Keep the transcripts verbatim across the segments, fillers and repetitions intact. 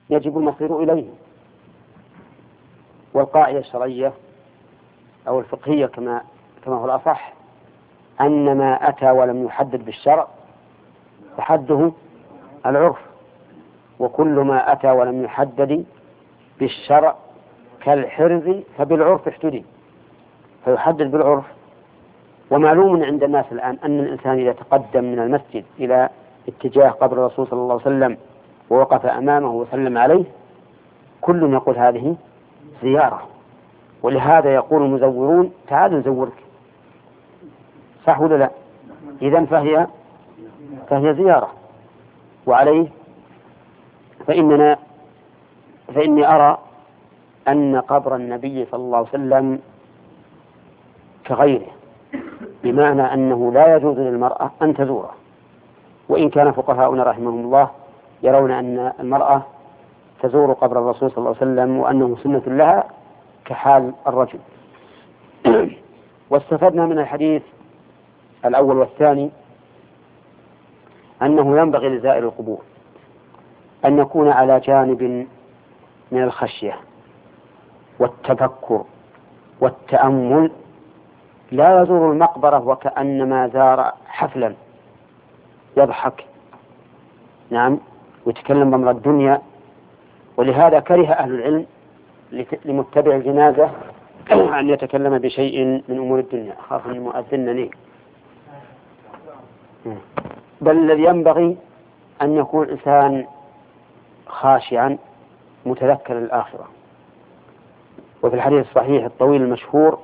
يجب المصير إليه. والقاعدة الشرعية أو الفقهية كما كما هو الأصح أن ما أتى ولم يحدد بالشرع فحده العرف، وكل ما أتى ولم يحدد بالشرع كالحرز فبالعرف احتدي، فيحدد بالعرف. ومعلوم عند الناس الآن أن الإنسان إذا تقدم من المسجد إلى اتجاه قبر الرسول صلى الله عليه وسلم ووقف أمامه وسلم عليه كل يقول هذه زيارة، ولهذا يقول المزورون تعال نزورك، صح ولا لا؟ إذن فهي فهي زيارة. وعليه فإننا فإني أرى أن قبر النبي صلى الله عليه وسلم كغيره، بمعنى أنه لا يجوز للمرأة أن تزوره، وإن كان فقهاؤنا رحمهم الله يرون أن المرأة تزور قبر الرسول صلى الله عليه وسلم وأنه سنة لها كحال الرجل. واستفدنا من الحديث الأول والثاني أنه ينبغي لزائر القبور أن يكون على جانب من الخشية والتفكر والتأمل، لا يزور المقبرة وكأنما زار حفلا يضحك نعم ويتكلم بأمر الدنيا. ولهذا كره أهل العلم لمتبع الجنازة أن يتكلم بشيء من أمور الدنيا، خاف من المؤذن لي. بل الذي ينبغي أن يكون الإنسان خاشعا متذكر الآخرة. وفي الحديث الصحيح الطويل المشهور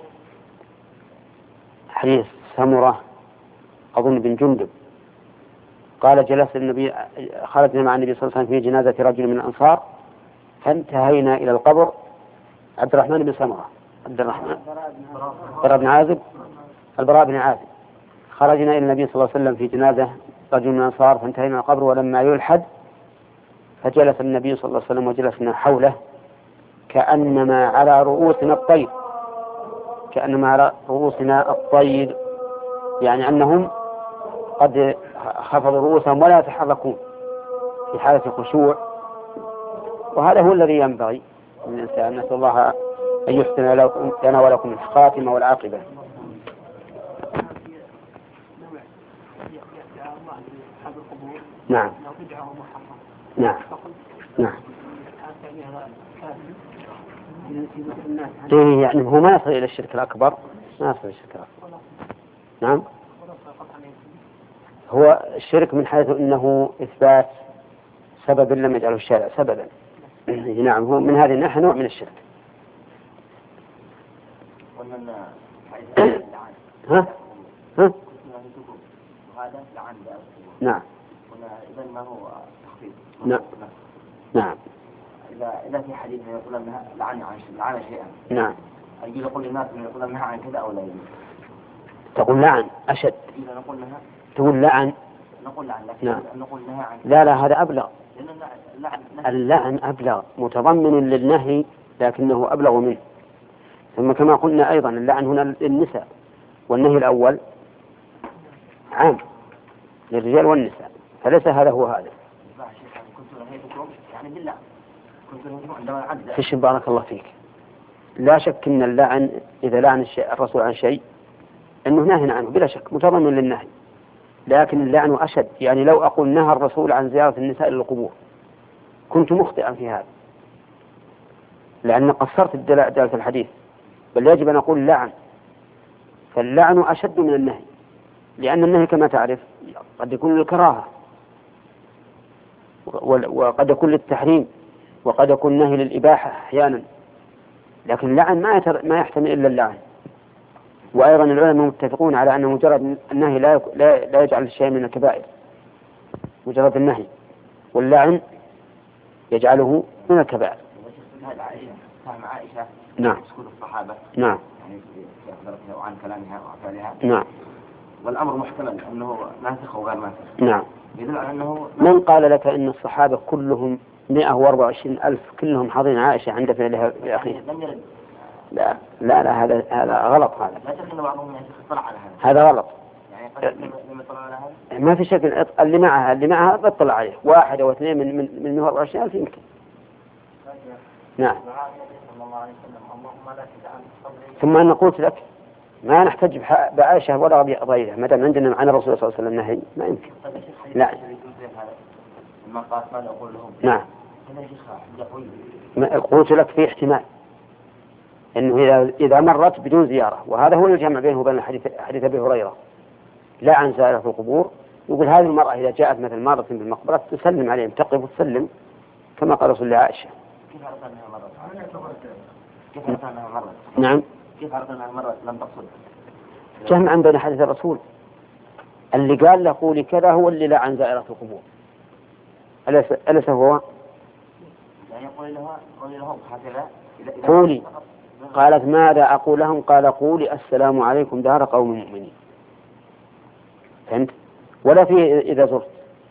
حديث سمرة أظن بن جندب قال جلس النبي خرجنا مع النبي صلى الله عليه وسلم في جنازة رجل من الأنصار فانتهينا إلى القبر عبد الرحمن بن سمرة عبد الرحمن براء بن عازب البراء بن عازب خرجنا إلى النبي صلى الله عليه وسلم في جنازة رجل من الأنصار فانتهينا إلى القبر ولما يلحد فجلس النبي صلى الله عليه وسلم وجلسنا حوله كأنما على رؤوسنا الطير كأنما على رؤوسنا الطير يعني أنهم قد خفضوا رؤوسهم ولا يتحركون في حالة الخشوع. وهذا هو الذي ينبغي للإنسان. نسأل الله أن يحسن لنا ولكم الخاتمة والعاقبة. نعم نعم نعم يعني هو ما يصل إلى الشرك الأكبر ما يصل إلى الشرك الأكبر. نعم هو الشرك من حيث أنه إثبات سبب لم يجعله الشارع سببا. نعم هو من هذه الناحية نوع من الشرك. ها ها نعم إذا ما هو تخفيف. نعم نعم إذا إذا في حديث يقول أنها لعن عن لعن شيئا. نعم يجوز يقول للناس يقول أنها عن كذا أو لا يجوز. تقول لعن أشد. إذا نقول لها. تقول لعن. نقول لعن لكن نعم. نقول لها عن. لا لا هذا أبلغ. لأن اللعن. اللعن أبلغ متضمن للنهي لكنه أبلغ منه. ثم كما قلنا أيضا اللعن هنا للنساء والنهي الأول عام للرجال والنساء فليس هذا هو هذا. كنت نهيتكم يعني بالله. كنت نهيتكم عندما عدل. فيش بارك الله فيك. لا شك أن اللعن إذا لعن الشيء الرسول عن شيء أنه نهي عنه بلا شك متضمن للنهي، لكن اللعن أشد. يعني لو أقول نهى الرسول عن زيارة النساء للقبور كنت مخطئا في هذا لأن قصرت دلالة الحديث، بل يجب أن أقول لعن. فاللعن أشد من النهي لأن النهي كما تعرف قد يكون للكراهة وقد يكون للتحريم وقد يكون نهي للإباحة أحيانا، لكن اللعن ما ما يحتمل إلا اللعن. وأيضا العلماء متفقون على أن مجرد النهي لا لا لا يجعل الشيء من الكبائر، مجرد النهي، واللعن يجعله من الكبائر. فهم عائشة نعم سكوت الصحابة نعن يعني عن كلامها وأفعالها نعم والأمر محتمل أنه ناسخ وغير ناسخ. نعم يدل على أنه من قال لك أن الصحابة كلهم مئة وأربعة وعشرين ألف كلهم حاضرين عائشة عند فعلها لأخيها؟ لا لا لا هذا هذا غلط. هذا لا شك أن بعضهم يطلع على هذا. هذا غلط. يعني قد لم يطلع على هذا. ما في شك اللي معها اللي معها بطلع عليه واحد أو اثنين من من من مئة وأربعة وعشرين ألف يمكن. نعم. ثم أنا قلت لك ما نحتج بعائشة ولا غيرها ما دام عندنا عن الرسول صلى الله عليه وسلم نهي ما يمكن. لا. نعم. قلت لك في احتمال إنه إذا إذا مرت بدون زيارة، وهذا هو الجمع بينه وبين حديث حديث أبي هريرة لا عن زائرة القبور. يقول هذه المرأة إذا جاءت مثل مرة بالمقبرة تسلم عليهم، تقف وتسلم كما قال رسول الله عائشة. كيف عرفت أنها مرت؟ كيف عرفت أنها مرت؟ نعم. كيف عرفت أنها مرت لم تقصد؟ جمعا بين حديث الرسول، اللي قال له قولي كذا هو اللي لا عن زائرة القبور، أليس أليس هو؟ يعني قولي لها قولي لهم هكذا. قولي. قالت ماذا أقول لهم؟ قال قولي السلام عليكم دار قوم مؤمنين. فهمت؟ ولا في إذا زرت.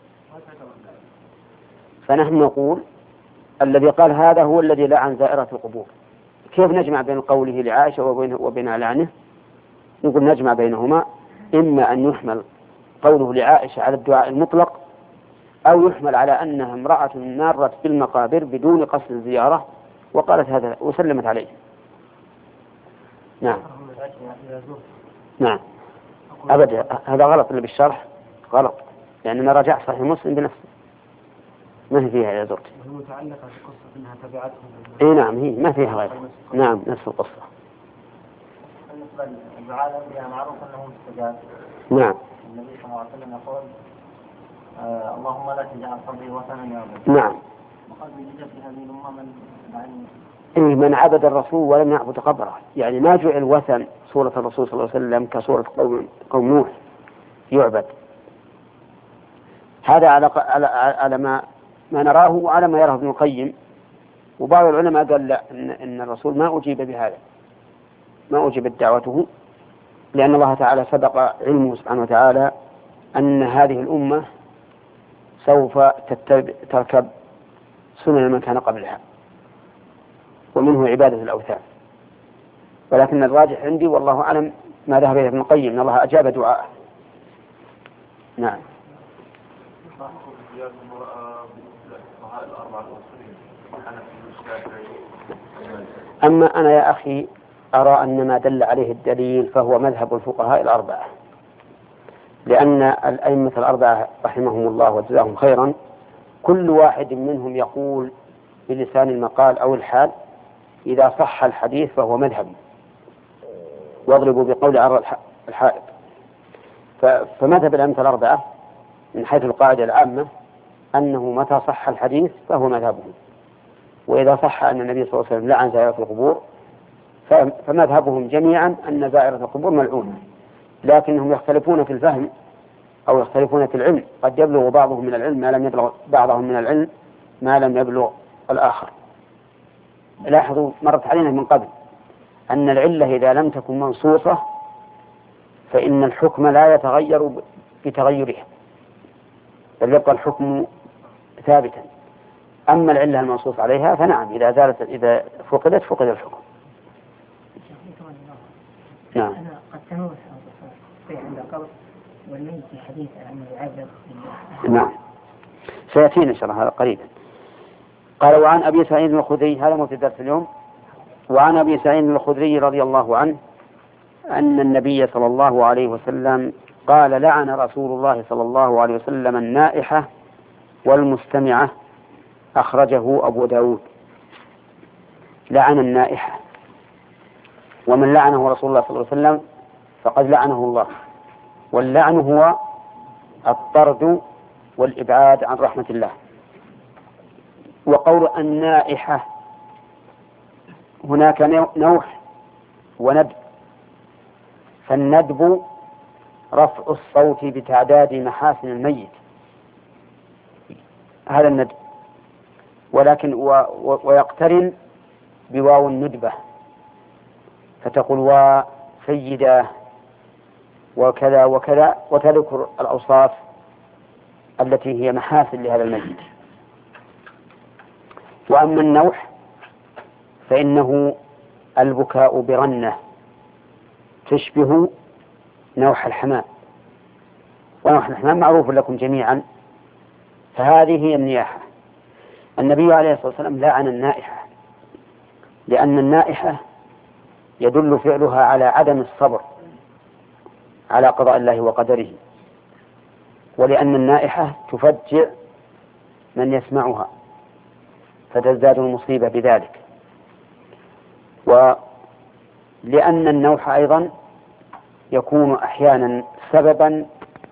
فنحن نقول الذي قال هذا هو الذي لا عن زائرة القبور. كيف نجمع بين قوله لعائشة وبين وبين لعنه؟ نقول نجمع بينهما، إما أن يحمل قوله لعائشة على الدعاء المطلق، أو يحمل على أنها امرأة مارت بالمقابر بدون قصد الزيارة وقالت هذا وسلمت عليه. نعم. نعم. أبدا هذا غلط اللي بالشرح غلط، لأننا رجع صحيح مسلم بنفسه ما هي فيها إذا زرت. متعلقة بقصة أنها تبعتهم. إيه نعم هي ما فيها غير. نعم نفس القصة. بالنسبة للدعاء الأنبياء معروف أنه مستجاب. نعم. النبي صلى الله عليه وسلم يقول آه اللهم لا تجعل قبري وثنا يعبد. نعم. وقد وجد في هذه الأمة من يعني إيه من عبد الرسول ولم يعبد قبره، يعني ما جعل الوثن صورة الرسول صلى الله عليه وسلم كصورة قوم قوم نوح يعبد. هذا على على على ما ما نراه وعلى ما يراه ابن القيم، وبعض العلماء قال لا إن, إن الرسول ما أجيب بهذا، ما أجيبت دعوته، لأن الله تعالى سبق علمه سبحانه وتعالى أن هذه الأمة سوف تركب سنن من كان قبلها، ومنه عبادة الأوثان. ولكن الراجح عندي والله أعلم ما ذهب إليه ابن القيم أن الله أجاب دعاءه. نعم. أما أنا يا أخي أرى أن ما دل عليه الدليل فهو مذهب الفقهاء الأربعة، لأن الأئمة الأربعة رحمهم الله وجزاهم خيرا كل واحد منهم يقول بلسان المقال أو الحال إذا صح الحديث فهو مذهبي، واضربوا بقول عرى الحائط. فمذهب الأئمة الأربعة من حيث القاعدة العامة أنه متى صح الحديث فهو مذهبهم، وإذا صح أن النبي صلى الله عليه وسلم لعن زائرة القبور فمذهبهم جميعا أن زائرة القبور ملعونة، لكنهم يختلفون في الفهم أو يختلفون في العلم، قد يبلغ بعضهم من العلم ما لم يبلغ بعضهم من العلم ما لم يبلغ الآخر. لاحظوا مرت علينا من قبل أن العلة إذا لم تكن منصوصة فإن الحكم لا يتغير بتغيرها، بل يبقى الحكم ثابتا. أما العلة المنصوص عليها فنعم إذا زالت إذا فقدت فقد الحكم. نعم. أنا قد تنوس في عند القبر والميت في حديث عن العذاب. نعم سيأتينا إن شاء الله هذا قريبا. قال وعن أبي سعيد الخدري، هذا مو في درس اليوم. وعن أبي سعيد الخدري رضي الله عنه أن النبي صلى الله عليه وسلم قال لعن رسول الله صلى الله عليه وسلم النائحة والمستمعة، أخرجه أبو داود. لعن النائحة، ومن لعنه رسول الله صلى الله عليه وسلم فقد لعنه الله، واللعن هو الطرد والإبعاد عن رحمة الله. وقول النائحة هناك نوح وندب، فالندب رفع الصوت بتعداد محاسن الميت، هذا الندب، ولكن و و ويقترن بواو الندبة، فتقول وسيدة وكذا وكذا، وتذكر الأوصاف التي هي محاسن لهذا الميت. وأما النوح فإنه البكاء برنة تشبه نوح الحمام، ونوح الحمام معروف لكم جميعا، فهذه هي النياحة. النبي عليه الصلاة والسلام لعن النائحة لأن النائحة يدل فعلها على عدم الصبر على قضاء الله وقدره، ولأن النائحة تفجع من يسمعها فتزداد المصيبة بذلك، ولأن النوح أيضا يكون أحيانا سببا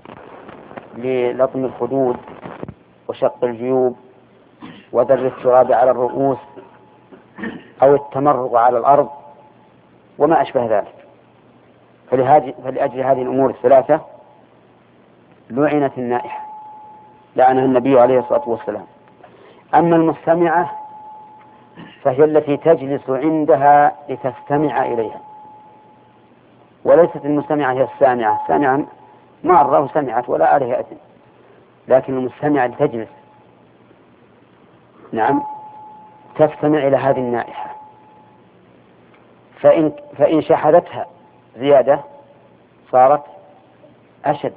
للطم الخدود وشق الجيوب وذر التراب على الرؤوس أو التمرغ على الأرض وما أشبه ذلك. فلأجل هذه الأمور الثلاثة لعنت النائحة، لعنها النبي عليه الصلاة والسلام. أما المستمعة فهي التي تجلس عندها لتستمع إليها، وليست المستمعة هي السامعة. السامعة مرة سمعت ولا عليها أثم، لكن المستمعة تجلس نعم تستمع إلى هذه النائحة، فإن, فإن شحذتها زيادة صارت أشد.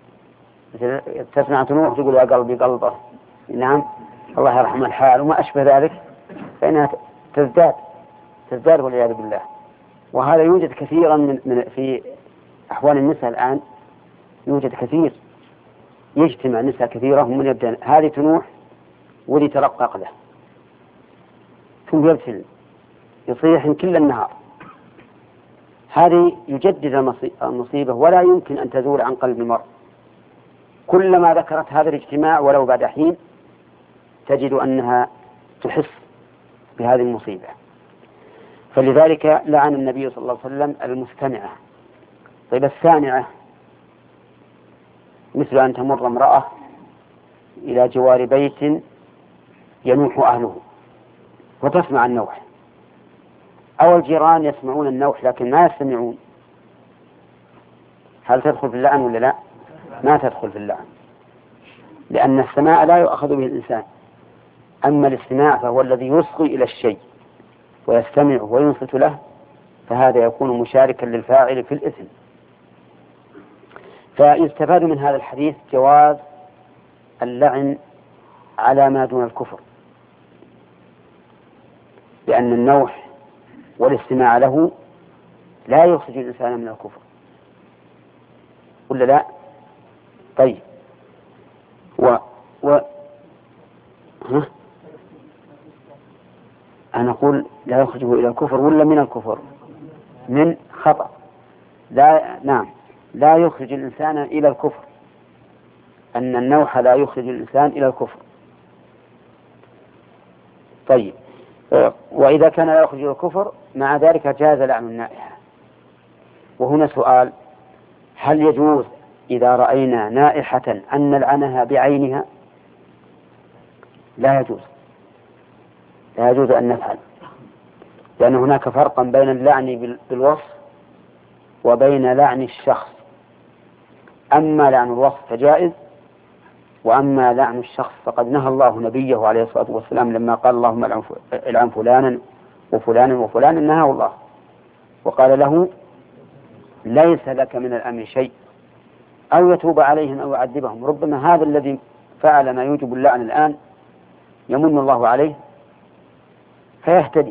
تسمع تنوح تقول يا قلبي قلبه نعم الله يرحم الحال وما أشبه ذلك، فإنها تزداد تزداد والعياذ بالله. وهذا يوجد كثيرا من, من في أحوال النساء الآن، يوجد كثير يجتمع نساء كثيرة ومن يبدأ هذه تنوح ولي ترقق له ثم يبتل يصيح كل النهار. هذه يجدد المصيبة ولا يمكن أن تزول عن قلب المرء. كلما ذكرت هذا الاجتماع ولو بعد حين تجد أنها تحس بهذه المصيبة. فلذلك لعن النبي صلى الله عليه وسلم المستمعة. طيب السامعة مثل أن تمر امرأة إلى جوار بيت ينوح أهله وتسمع النوح، أو الجيران يسمعون النوح لكن ما يستمعون، هل تدخل في اللعن ولا لا؟ ما تدخل في اللعن، لأن السماع لا يؤخذ به الإنسان. أما الاستماع فهو الذي يصغي إلى الشيء ويستمع وينصت له، فهذا يكون مشاركا للفاعل في الإثم. فيستفاد من هذا الحديث جواز اللعن على ما دون الكفر، لأن النوح والاستماع له لا يخرج الإنسان من الكفر ولا لا؟ طيب و, و... ها؟ أنا أقول لا يخرجه إلى الكفر ولا من الكفر؟ من خطأ. لا نعم لا يخرج الإنسان إلى الكفر، أن النوح لا يخرج الإنسان إلى الكفر. طيب وإذا كان لا يخرج إلى الكفر مع ذلك جاز لعن النائحة. وهنا سؤال: هل يجوز إذا رأينا نائحة أن نلعنها بعينها؟ لا يجوز، لا يجوز أن نفعل، لأن هناك فرقا بين اللعن بالوصف وبين لعن الشخص. أما لعن الوصف فجائز، وأما لعن الشخص فقد نهى الله نبيه عليه الصلاة والسلام لما قال اللهم العن فلانا وفلانا وفلانا، نهاه الله وقال له ليس لك من الأمر شيء، أو يتوب عليهم أو يعذبهم. ربما هذا الذي فعل ما يوجب اللعن الآن يمن الله عليه فيهتدي.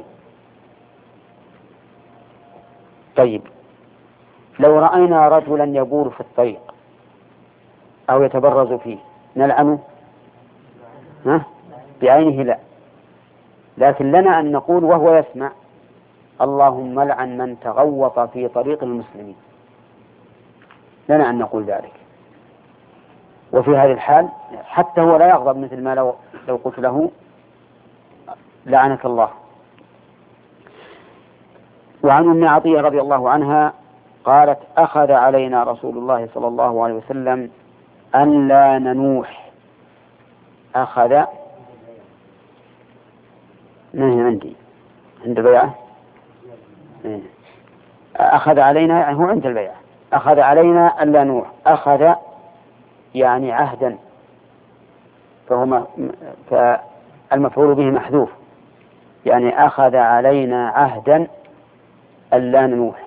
طيب لو رأينا رجلا يبول في الطريق أو يتبرز فيه نلعنه؟ ها؟ بعينه لا، لكن لنا أن نقول وهو يسمع اللهم لعن من تغوط في طريق المسلمين، لنا أن نقول ذلك. وفي هذه الحال حتى هو لا يغضب، مثل ما لو, لو قلت له لعنك الله. وعن أم عطية رضي الله عنها قالت أخذ علينا رسول الله صلى الله عليه وسلم أن لا ننوح. أخذ ما هي عندي عند البيعة، أخذ علينا هو عند البيعة، أخذ علينا أن لا نوح. أخذ يعني عهدا، فهو فالمفعول به محذوف، يعني أخذ علينا عهدا أن لا ننوح،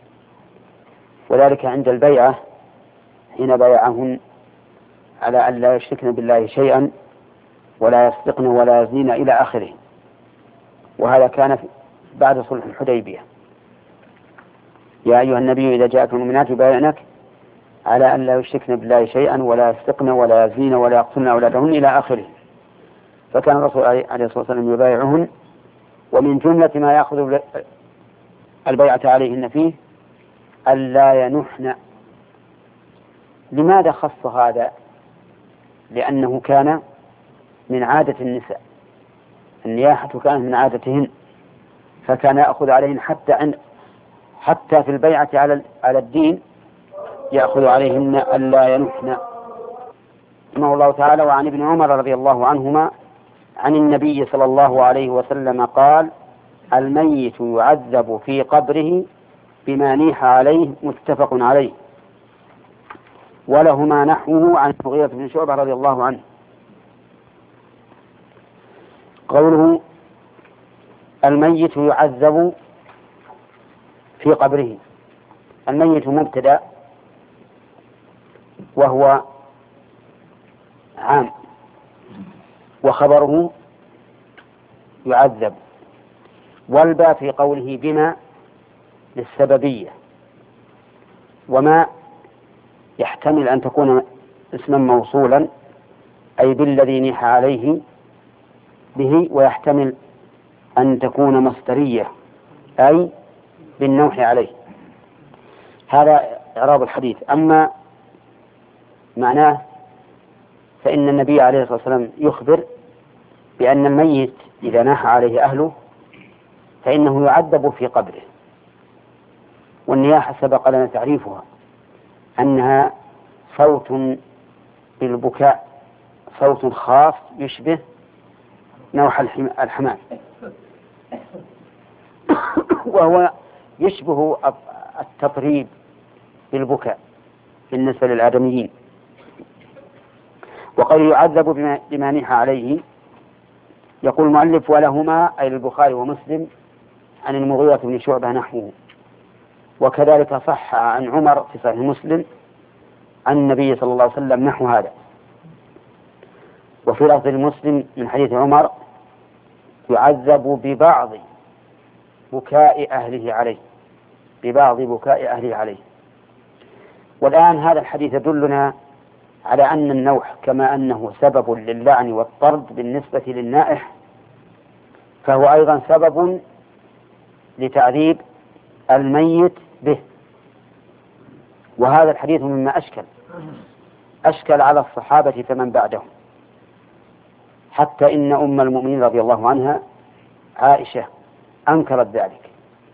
وذلك عند البيعة حين بايعهن على أن لا يشركن بالله شيئا ولا يسرقن ولا يزنين إلى آخره. وهذا كان بعد صلح الحديبية: يا أيها النبي إذا جاءك المؤمنات يبايعنك على أن لا يشركن بالله شيئا ولا يسرقن ولا يزنين ولا يقتلن أولادهن إلى آخره. فكان الرسول عليه الصلاة والسلام يبايعهن، ومن جملة ما يأخذ البيعة عليهن فيه ألا ينحن. لماذا خص هذا؟ لأنه كان من عادة النساء، النياحة كانت من عادتهن، فكان يأخذ عليهن حتى عند حتى في البيعة على على الدين يأخذ عليهن ألا ينحن. رحمه الله تعالى. وعن ابن عمر رضي الله عنهما عن النبي صلى الله عليه وسلم قال: الميت يعذب في قبره بما نيح عليه، متفق عليه. ولهما نحوه عن المغيرة بن شعبة رضي الله عنه. قوله الميت يعذب في قبره، الميت مبتدأ وهو عام، وخبره يعذب، والباء في قوله بما للسببية، وما يحتمل أن تكون اسما موصولا أي بالذي نيح عليه به، ويحتمل أن تكون مصدرية أي بالنوح عليه. هذا إعراب الحديث. أما معناه فإن النبي عليه الصلاة والسلام يخبر بأن الميت إذا ناح عليه أهله فإنه يعذب في قبره. والنياحة سبق لنا تعريفها أنها صوت بالبكاء، صوت خاص يشبه نوح الحمام، وهو يشبه التطريب بالبكاء بالنسبة للآدميين. وقد يعذب بما نيح عليه. يقول المؤلف: ولهما أي البخاري ومسلم عن المغيرة بن شعبة نحوه. وكذلك صح عن عمر في صحيح مسلم عن النبي صلى الله عليه وسلم نحو هذا. وفي لفظ المسلم من حديث عمر: يعذب ببعض بكاء أهله عليه، ببعض بكاء أهله عليه. والآن هذا الحديث يدلنا على أن النوح كما أنه سبب للعن والطرد بالنسبة للنائح، فهو أيضا سبب لتعذيب الميت به. وهذا الحديث مما أشكل أشكل على الصحابة فمن بعدهم، حتى إن أم المؤمنين رضي الله عنها عائشة أنكرت ذلك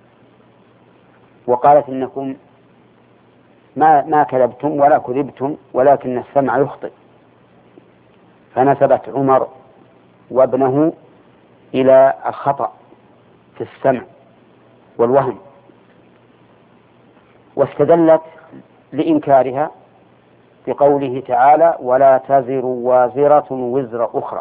وقالت: إنكم ما ما كذبتم ولا كذبتم ولكن السمع يخطئ. فنسبت عمر وابنه إلى الخطأ في السمع والوهم، واستدلت لإنكارها بقوله تعالى: ولا تزر وازرة وزر أخرى.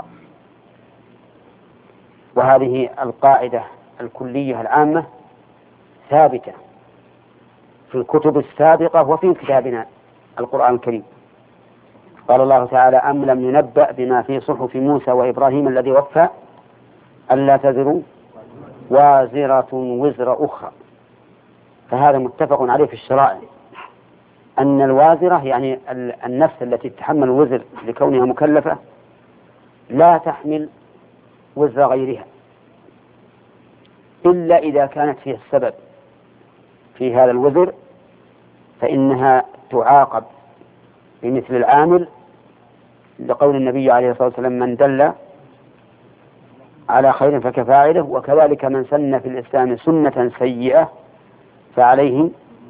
وهذه القاعدة الكلية العامة ثابتة في الكتب السابقة وفي كتابنا القرآن الكريم. قال الله تعالى: أم لم ينبأ بما في صحف موسى وإبراهيم الذي وفى ألا تزر وازرة وزر أخرى. فهذا متفق عليه في الشرائع أن الوازرة يعني النفس التي تتحمل الوزر لكونها مكلفة لا تحمل وزر غيرها إلا إذا كانت فيها السبب في هذا الوزر، فإنها تعاقب بمثل العامل، لقول النبي عليه الصلاة والسلام: من دل على خير فكفاعله. وكذلك من سن في الإسلام سنة سيئة فعليه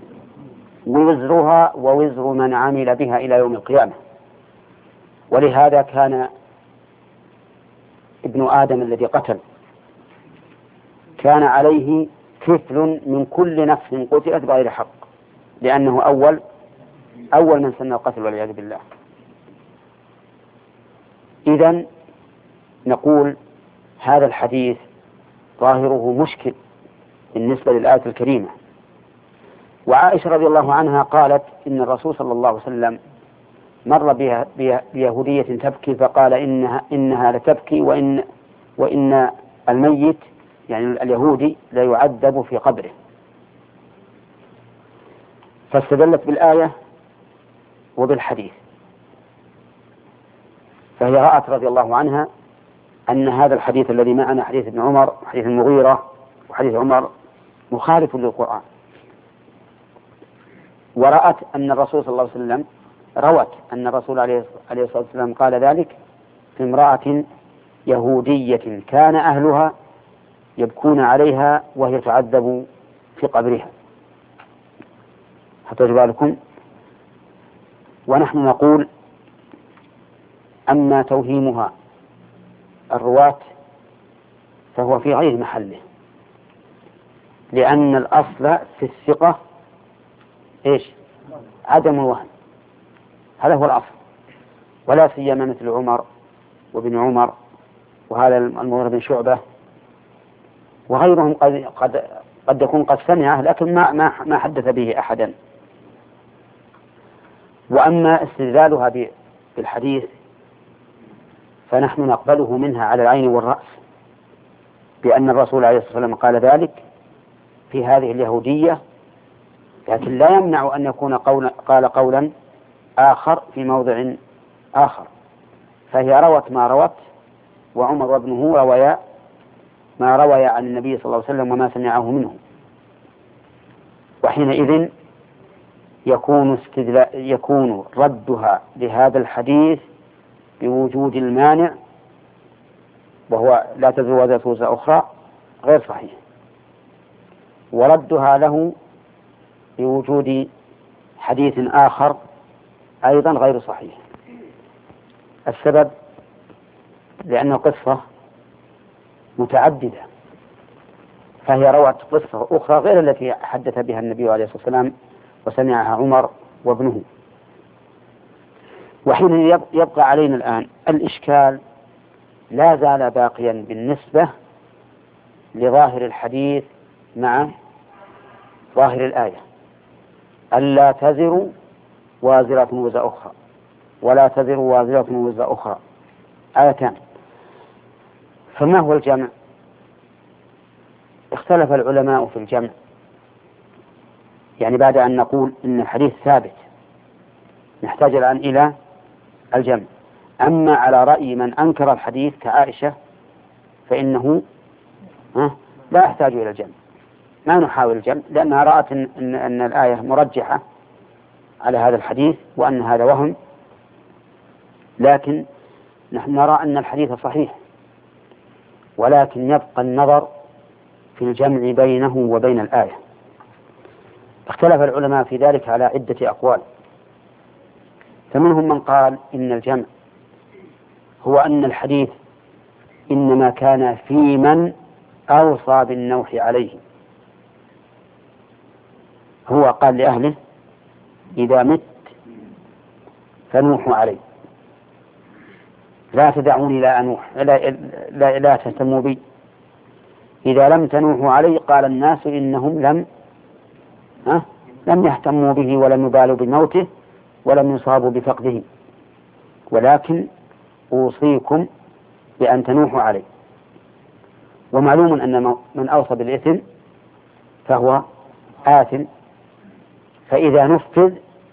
وزرها ووزر من عمل بها إلى يوم القيامة. ولهذا كان ابن آدم الذي قتل كان عليه كفل من كل نفس قتلت بغير حق، لأنه أول أول من سن القتل والعياذ بالله. إذن نقول هذا الحديث ظاهره مشكل بالنسبة للآية الكريمة. وعائشة رضي الله عنها قالت: إن الرسول صلى الله عليه وسلم مر بها بيهودية تبكي فقال: إنها, إنها لتبكي وإن, وإن الميت يعني اليهودي لا يعذب في قبره. فاستدلت بالآية وبالحديث، فهي رأت رضي الله عنها أن هذا الحديث الذي معنا حديث ابن عمر وحديث المغيرة وحديث عمر مخالف للقرآن، ورأت أن الرسول صلى الله عليه وسلم روت أن الرسول عليه الصلاة والسلام قال ذلك في امرأة يهودية كان أهلها يبكون عليها وهي تعذب في قبرها. حتى بالكم. ونحن نقول أما توهيمها الرواة فهو في غير محله، لأن الأصل في الثقة إيش؟ عدم الوهم، هذا هو الأصل. ولا سيما مثل عمر وابن عمر وهذا المغيرة بن شعبة وغيرهم قد قد قد يكون قد سمعه لكن ما ما ما حدث به أحدا. وأما استدلالها بالحديث فنحن نقبله منها على العين والرأس، بأن الرسول عليه الصلاة والسلام قال ذلك في هذه اليهودية، لكن لا يمنع أن يكون قول قال قولا آخر في موضع آخر. فهي روت ما روت، وعمر وابنه رويا ما روي عن النبي صلى الله عليه وسلم وما سمعه منه. وحينئذ يكون يكون ردها لهذا الحديث بوجود المانع وهو لا تزر وازرة وزر أخرى غير صحيح، وردها له بوجود حديث آخر أيضا غير صحيح. السبب لأن القصة متعددة، فهي روت قصة أخرى غير التي حدث بها النبي عليه الصلاة والسلام وسمعها عمر وابنه. وحين يبقى علينا الآن الإشكال لا زال باقيا بالنسبة لظاهر الحديث مع ظاهر الآية، ألا تزر وازرة وزر أخرى ولا تزر وازرة وزر أخرى، آيتان. فما هو الجمع؟ اختلف العلماء في الجمع، يعني بعد أن نقول إن الحديث ثابت نحتاج الآن إلى الجمع. أما على رأي من أنكر الحديث كعائشة فإنه لا يحتاج إلى الجمع، ما نحاول الجمع، لأنها رأت إن, إن, إن الآية مرجحة على هذا الحديث وأن هذا وهم، لكن نحن نرى أن الحديث صحيح، ولكن يبقى النظر في الجمع بينه وبين الآية. اختلف العلماء في ذلك على عدة أقوال، فمنهم من قال إن الجمع هو أن الحديث إنما كان في من أوصى بالنوح عليه، هو قال لأهله إذا مت فنوحوا علي، لا تدعوني لا أنوح، لا, لا, لا تهتموا بي. إذا لم تنوحوا علي قال الناس إنهم لم أه لم يهتموا به ولم يبالوا بموته ولم يصابوا بفقده، ولكن أوصيكم بأن تنوحوا علي. ومعلوم أن من أوصى بالإثم فهو آثم، فإذا نفذ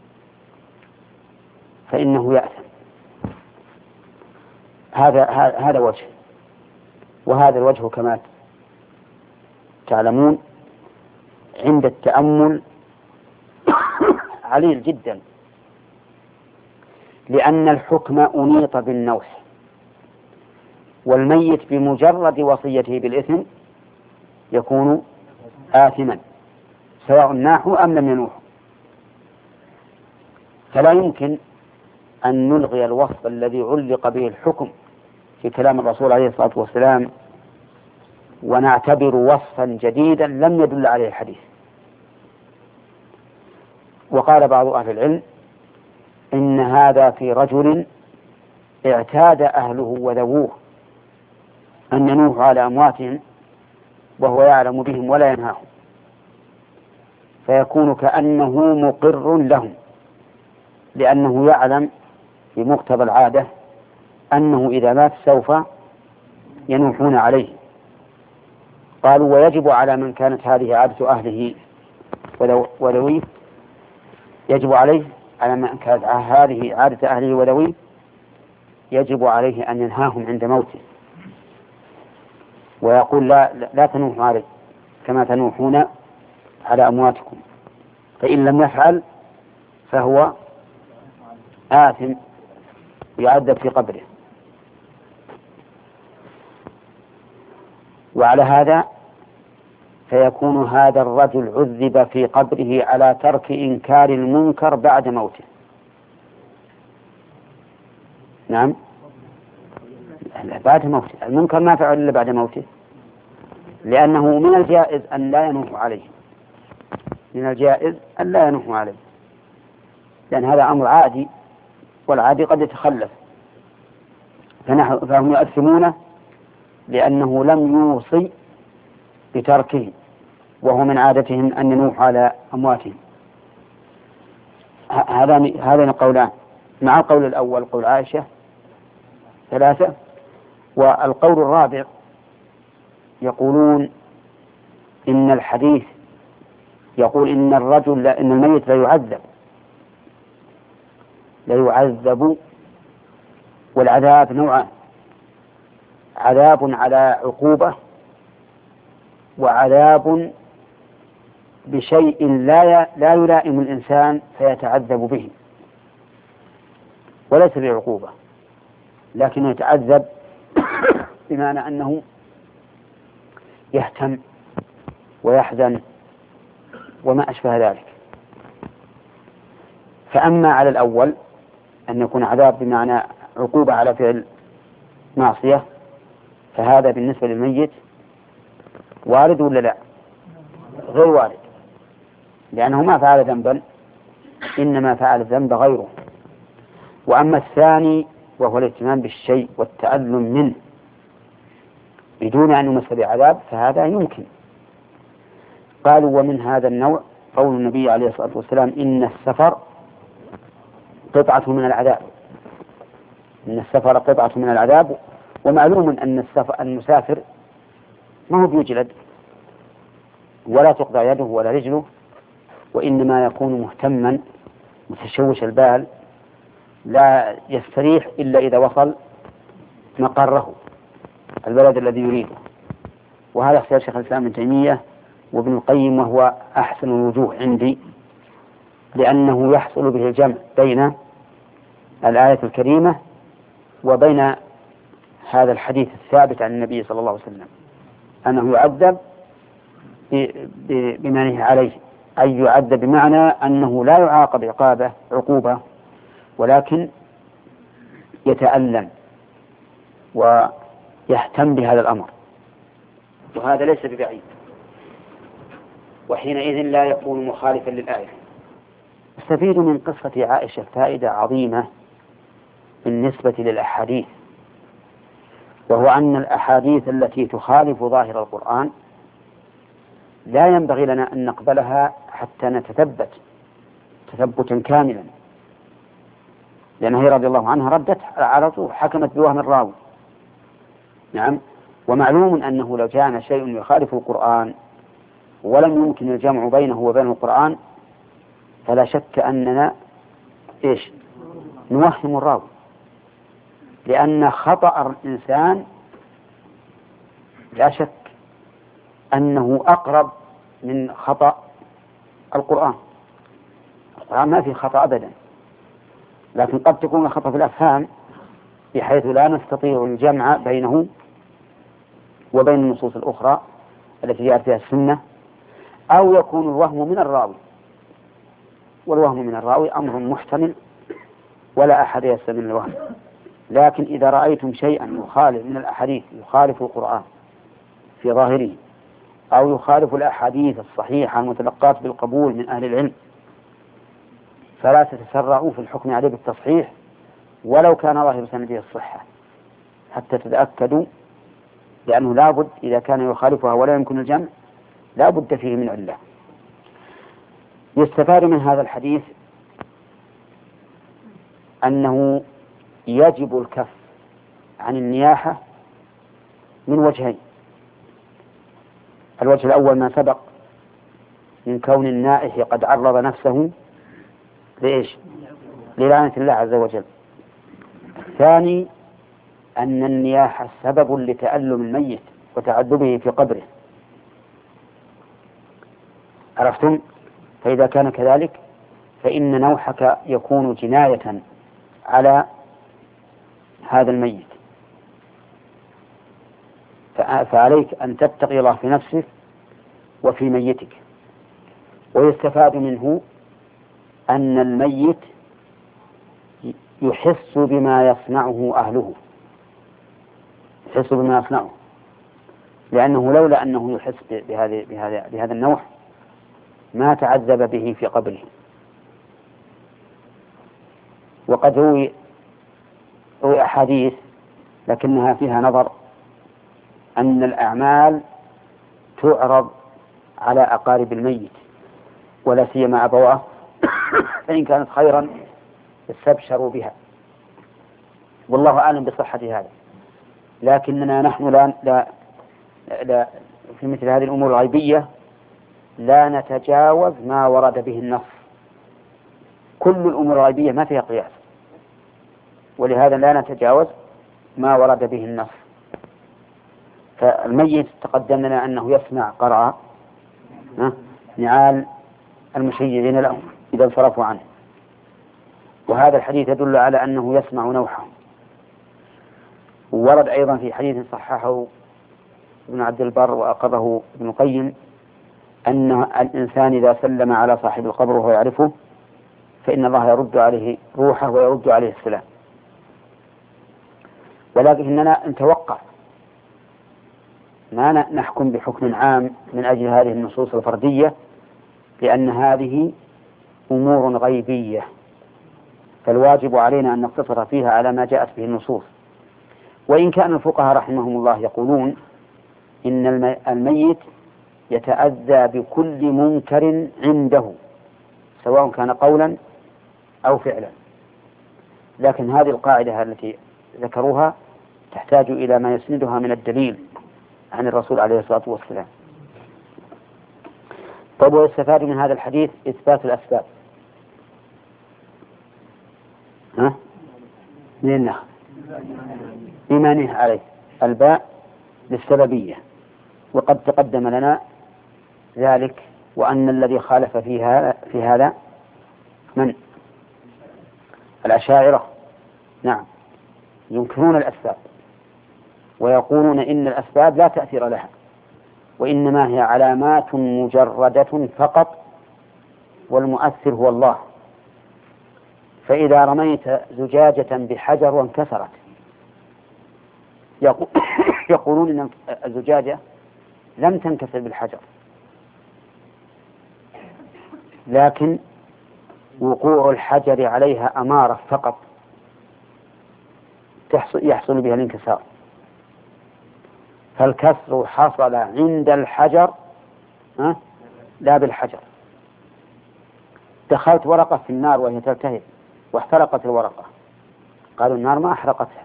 فإنه يأثم. هذا هذا وجه، وهذا الوجه كما تعلمون عند التأمل عليل جدا، لأن الحكم أنيط بالنوح، والميت بمجرد وصيته بالإثم يكون آثما سواء ناحوا أم لم ينوحوا. فلا يمكن أن نلغي الوصف الذي علق به الحكم في كلام الرسول عليه الصلاة والسلام ونعتبر وصفا جديدا لم يدل عليه الحديث. وقال بعض أهل العلم إن هذا في رجل اعتاد أهله وذووه أن ينوحوا على أمواتهم وهو يعلم بهم ولا ينهاهم، فيكون كأنه مقر لهم، لأنه يعلم بمقتضى العادة أنه إذا مات سوف ينوحون عليه. قالوا ويجب على من كانت هذه عادة أهله وذويه يجب عليه على من كانت هذه عادة أهله وذويه يجب عليه أن ينهاهم عند موته ويقول لا, لا تنوحوا عليه كما تنوحون على أمواتكم، فإن لم يفعل فهو آثم يعذب في قبره. وعلى هذا فيكون هذا الرجل عذب في قبره على ترك إنكار المنكر بعد موته. نعم، بعد موته المنكر ما فعل إلا بعد موته، لأنه من الجائز أن لا ينوح عليه، من الجائز أن لا ينوح عليه، لأن هذا أمر عادي والعادي قد يتخلف، فهم يؤثمونه لأنه لم يوصي بتركه، وهو من عادتهم أن ينوحوا على أمواتهم. هذان القولان مع القول الأول قول عائشة ثلاثة. والقول الرابع يقولون إن الحديث يقول إن الرجل لا إن الميت لا يعذب لا يعذب والعذاب نوعان: عذاب على عقوبة، وعذاب بشيء لا لا يلائم الإنسان فيتعذب به، وليس بعقوبة لكنه يتعذب بمعنى أنه يهتم ويحزن وما أشبه ذلك. فأما على الأول أن يكون عذاب بمعنى عقوبة على فعل معصية، فهذا بالنسبة للميت وارد ولا لا؟ غير وارد، لأنه ما فعل ذنبا، إنما فعل الذنب غيره. وأما الثاني وهو الاهتمام بالشيء والتألم منه بدون أن يمس بعذاب فهذا يمكن. قالوا ومن هذا النوع قول النبي عليه الصلاة والسلام إن السفر قطعة من العذاب، إن السفر قطعة من العذاب. ومعلوم أن السفر المسافر ما هو بيجلد ولا تقطع يده ولا رجله، وإنما يكون مهتما متشوش البال لا يستريح إلا إذا وصل مقره البلد الذي يريده. وهذا اختيار شيخ الإسلام ابن تيمية وابن القيم، وهو أحسن الوجوه عندي، لأنه يحصل به الجمع بين الآية الكريمة وبين هذا الحديث الثابت عن النبي صلى الله عليه وسلم أنه يعذب بما نهي عليه، أي يعذب بمعنى أنه لا يعاقب عقابة عقوبة ولكن يتألم ويهتم بهذا الأمر، وهذا ليس ببعيد، وحينئذ لا يكون مخالفا للآية. استفيد من قصة عائشة فائدة عظيمة بالنسبة للأحاديث، وهو أن الأحاديث التي تخالف ظاهر القرآن لا ينبغي لنا أن نقبلها حتى نتثبت تثبتا كاملا، لأن هي رضي الله عنها ردت على طول، حكمت بوهم الراوي. نعم، ومعلوم أنه لو جاءنا شيء يخالف القرآن ولم يمكن الجمع بينه وبين القرآن فلا شك أننا إيش نوهم الراوي، لأن خطأ الإنسان لا شك أنه أقرب من خطأ القرآن. القرآن ما فيه خطأ أبدا، لكن قد تكون خطأ في الأفهام بحيث لا نستطيع الجمع بينه وبين النصوص الأخرى التي جاءت فيها السنة، أو يكون الوهم من الراوي، والوهم من الراوي أمر محتمل ولا أحد يستمر الوهم. لكن إذا رأيتم شيئا يخالف من الأحاديث يخالف القرآن في ظاهره، أو يخالف الأحاديث الصحيحة المتلقاة بالقبول من أهل العلم، فلا تتسرعوا في الحكم عليه بالتصحيح ولو كان ظاهر سنده الصحة حتى تتأكدوا، لأنه لابد إذا كان يخالفها ولا يمكن الجمع لا بد فيه من علة. يستفاد من هذا الحديث أنه يجب الكف عن النياحة من وجهين: الوجه الأول ما سبق من كون النائح قد عرض نفسه لإيش؟ للعنة الله عز وجل. الثاني أن النياحة سبب لتألم الميت وتعذبه في قبره. عرفتم؟ فإذا كان كذلك فإن نوحك يكون جناية على هذا الميت، فعليك أن تتقي الله في نفسك وفي ميتك. ويستفاد منه أن الميت يحس بما يصنعه أهله، يحس بما يصنعه، لأنه لولا أنه يحس بهذا بهذا بهذا النوع ما تعذب به في قبره. وقد روي روي أحاديث لكنها فيها نظر، أن الأعمال تعرض على أقارب الميت ولا سيما أبواه، فإن كانت خيرا استبشروا بها، والله أعلم بصحة هذا. لكننا نحن لا, لا, لا في مثل هذه الأمور الغيبية لا نتجاوز ما ورد به النص. كل الأمور الغيبية ما فيها قياس، ولهذا لا نتجاوز ما ورد به النص. فالميت تقدم لنا أنه يسمع قرع نعال المشيعين له إذا انصرفوا عنه، وهذا الحديث يدل على أنه يسمع نوحه. ورد أيضا في حديث صححه ابن عبد البر وأقره ابن القيم أن الإنسان إذا سلم على صاحب القبر وهو يعرفه فإن الله يرد عليه روحه ويرد عليه السلام. ولكننا نتوقف، ما نحكم بحكم عام من أجل هذه النصوص الفردية، لأن هذه أمور غيبية، فالواجب علينا أن نقتصر فيها على ما جاءت به النصوص. وإن كان الفقهاء رحمهم الله يقولون إن الميت يتأذى بكل منكر عنده سواء كان قولا أو فعلا، لكن هذه القاعدة التي ذكروها تحتاج إلى ما يسندها من الدليل عن الرسول عليه الصلاة والسلام. طيب، ويستفاد من هذا الحديث إثبات الأسباب. ها؟ من النخل إيمانه عليه، الباء للسببية، وقد تقدم لنا ذلك، وأن الذي خالف فيها في هذا من الأشاعرة. نعم، ينكرون الأسباب ويقولون إن الأسباب لا تأثير لها، وإنما هي علامات مجردة فقط، والمؤثر هو الله. فإذا رميت زجاجة بحجر وانكسرت يقولون إن الزجاجة لم تنكسر بالحجر، لكن وقوع الحجر عليها أمارة فقط يحصل بها الانكسار. فالكسر حصل عند الحجر أه؟ لا بالحجر. دخلت ورقة في النار وهي تلتهب واحترقت الورقة، قالوا النار ما أحرقتها.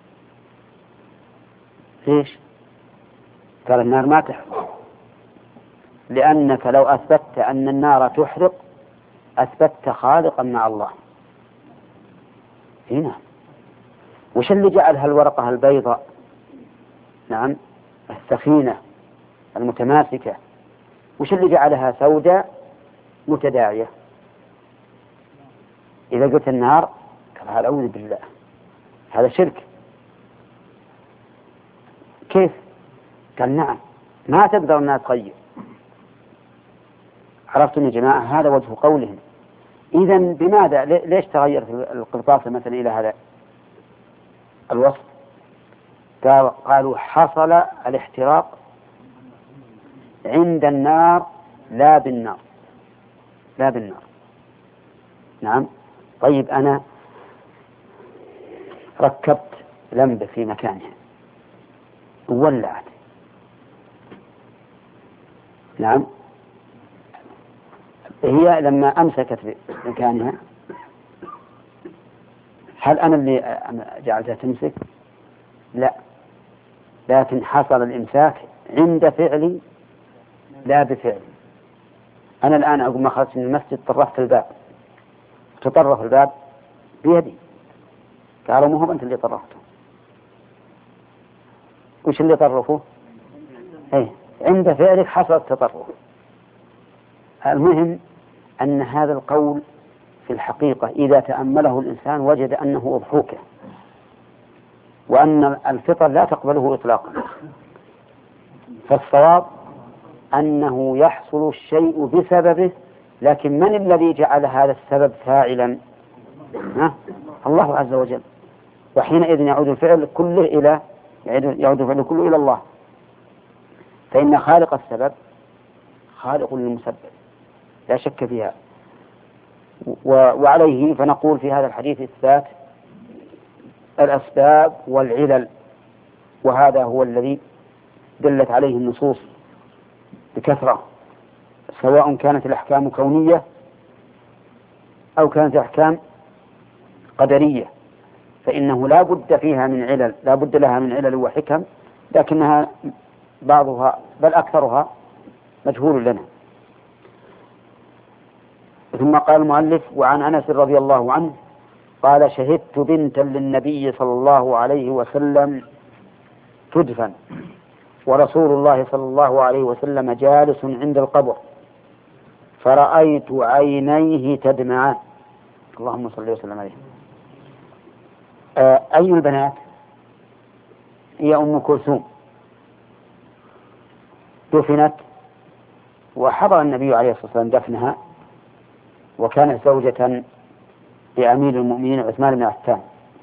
ليش؟ قال النار ما تحرق، لأنك لو أثبتت أن النار تحرق أثبتت خالقا مع الله. هنا وش اللي جعل هالورقة البيضاء نعم الثخينة المتماسكة وش اللي جعلها سوداء متداعية؟ إذا قلت النار قال هذا أعوذ بالله، هذا شرك. كيف؟ قال نعم، ما تقدر الناس تغير. عرفتم يا جماعة؟ هذا وجه قولهم. إذن بماذا ليش تغيرت القرطاسة مثلا إلى هذا الوصف؟ قالوا حصل الاحتراق عند النار لا بالنار، لا بالنار. نعم. طيب، أنا ركبت لمبة في مكانها وولعت، نعم، هي لما أمسكت في مكانها هل أنا اللي جعلتها تمسك؟ لا، لكن حصل الإمساك عند فعل لا بفعل. أنا الآن أقول ما خرجت من المسجد طرفت الباب، تطرف الباب بيدي، قالوا مو هو أنت اللي طرفته. وش اللي طرفه؟ إيه عند فعلك حصل التطرف. المهم أن هذا القول في الحقيقة إذا تأمله الإنسان وجد أنه أضحوكه، وأن الفطر لا تقبله إطلاقا. فالصواب أنه يحصل الشيء بسببه، لكن من الذي جعل هذا السبب فاعلا؟ ها؟ الله عز وجل. وحينئذ يعود الفعل كله إلى يعود الفعل كله إلى الله، فإن خالق السبب خالق للمسبب لا شك فيها. وعليه فنقول في هذا الحديث إثبات الأسباب والعلل، وهذا هو الذي دلت عليه النصوص بكثرة، سواء كانت الأحكام كونية أو كانت الأحكام قدرية، فإنه لا بد فيها من علل، لا بد لها من علل وحكم، لكنها بعضها بل أكثرها مجهول لنا. ثم قال المؤلف: وعن أنس رضي الله عنه قال: شهدت بنتا للنبي صلى الله عليه وسلم تدفن، ورسول الله صلى الله عليه وسلم جالس عند القبر، فرأيت عينيه تدمعان. اللهم صل وسلم عليه. آه أي البنات؟ هي أم كلثوم، دفنت وحضر النبي عليه الصلاة والسلام دفنها، وكانت زوجة لأمير المؤمنين عثمان بن عفان،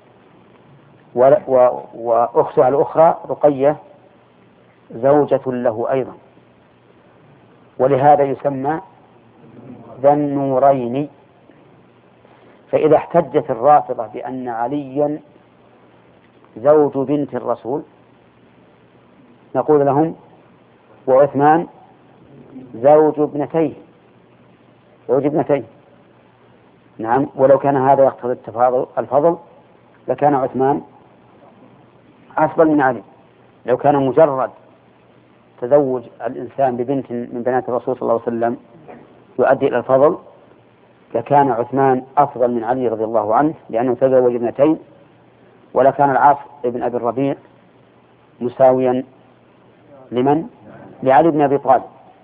وأختها الأخرى رقية زوجة له أيضا، ولهذا يسمى ذا النورين. فإذا احتجت الرافضة بأن عليا زوج بنت الرسول نقول لهم: وعثمان زوج ابنتيه زوج ابنتيه نعم، ولو كان هذا يقتضي التفاضل الفضل لكان عثمان أفضل من علي. لو كان مجرد تزوج الإنسان ببنت من بنات الرسول صلى الله عليه وسلم يؤدي إلى الفضل لكان عثمان أفضل من علي رضي الله عنه، لأنه تزوج ابنتين، ولكان العاص ابن أبي الربيع مساويا لمن؟ لعلي بن أبي طالب.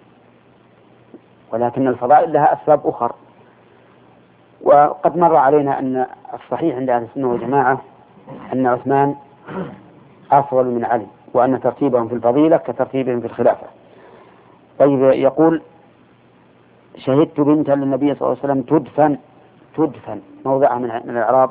ولكن الفضائل لها أسباب أخرى. وقد مر علينا أن الصحيح عند أهل السنة والجماعة أن عثمان أفضل من علي، وأن ترتيبهم في الفضيلة كترتيبهم في الخلافة. طيب، يقول: شهدت بنتا للنبي صلى الله عليه وسلم تدفن. تدفن موضعها من الإعراب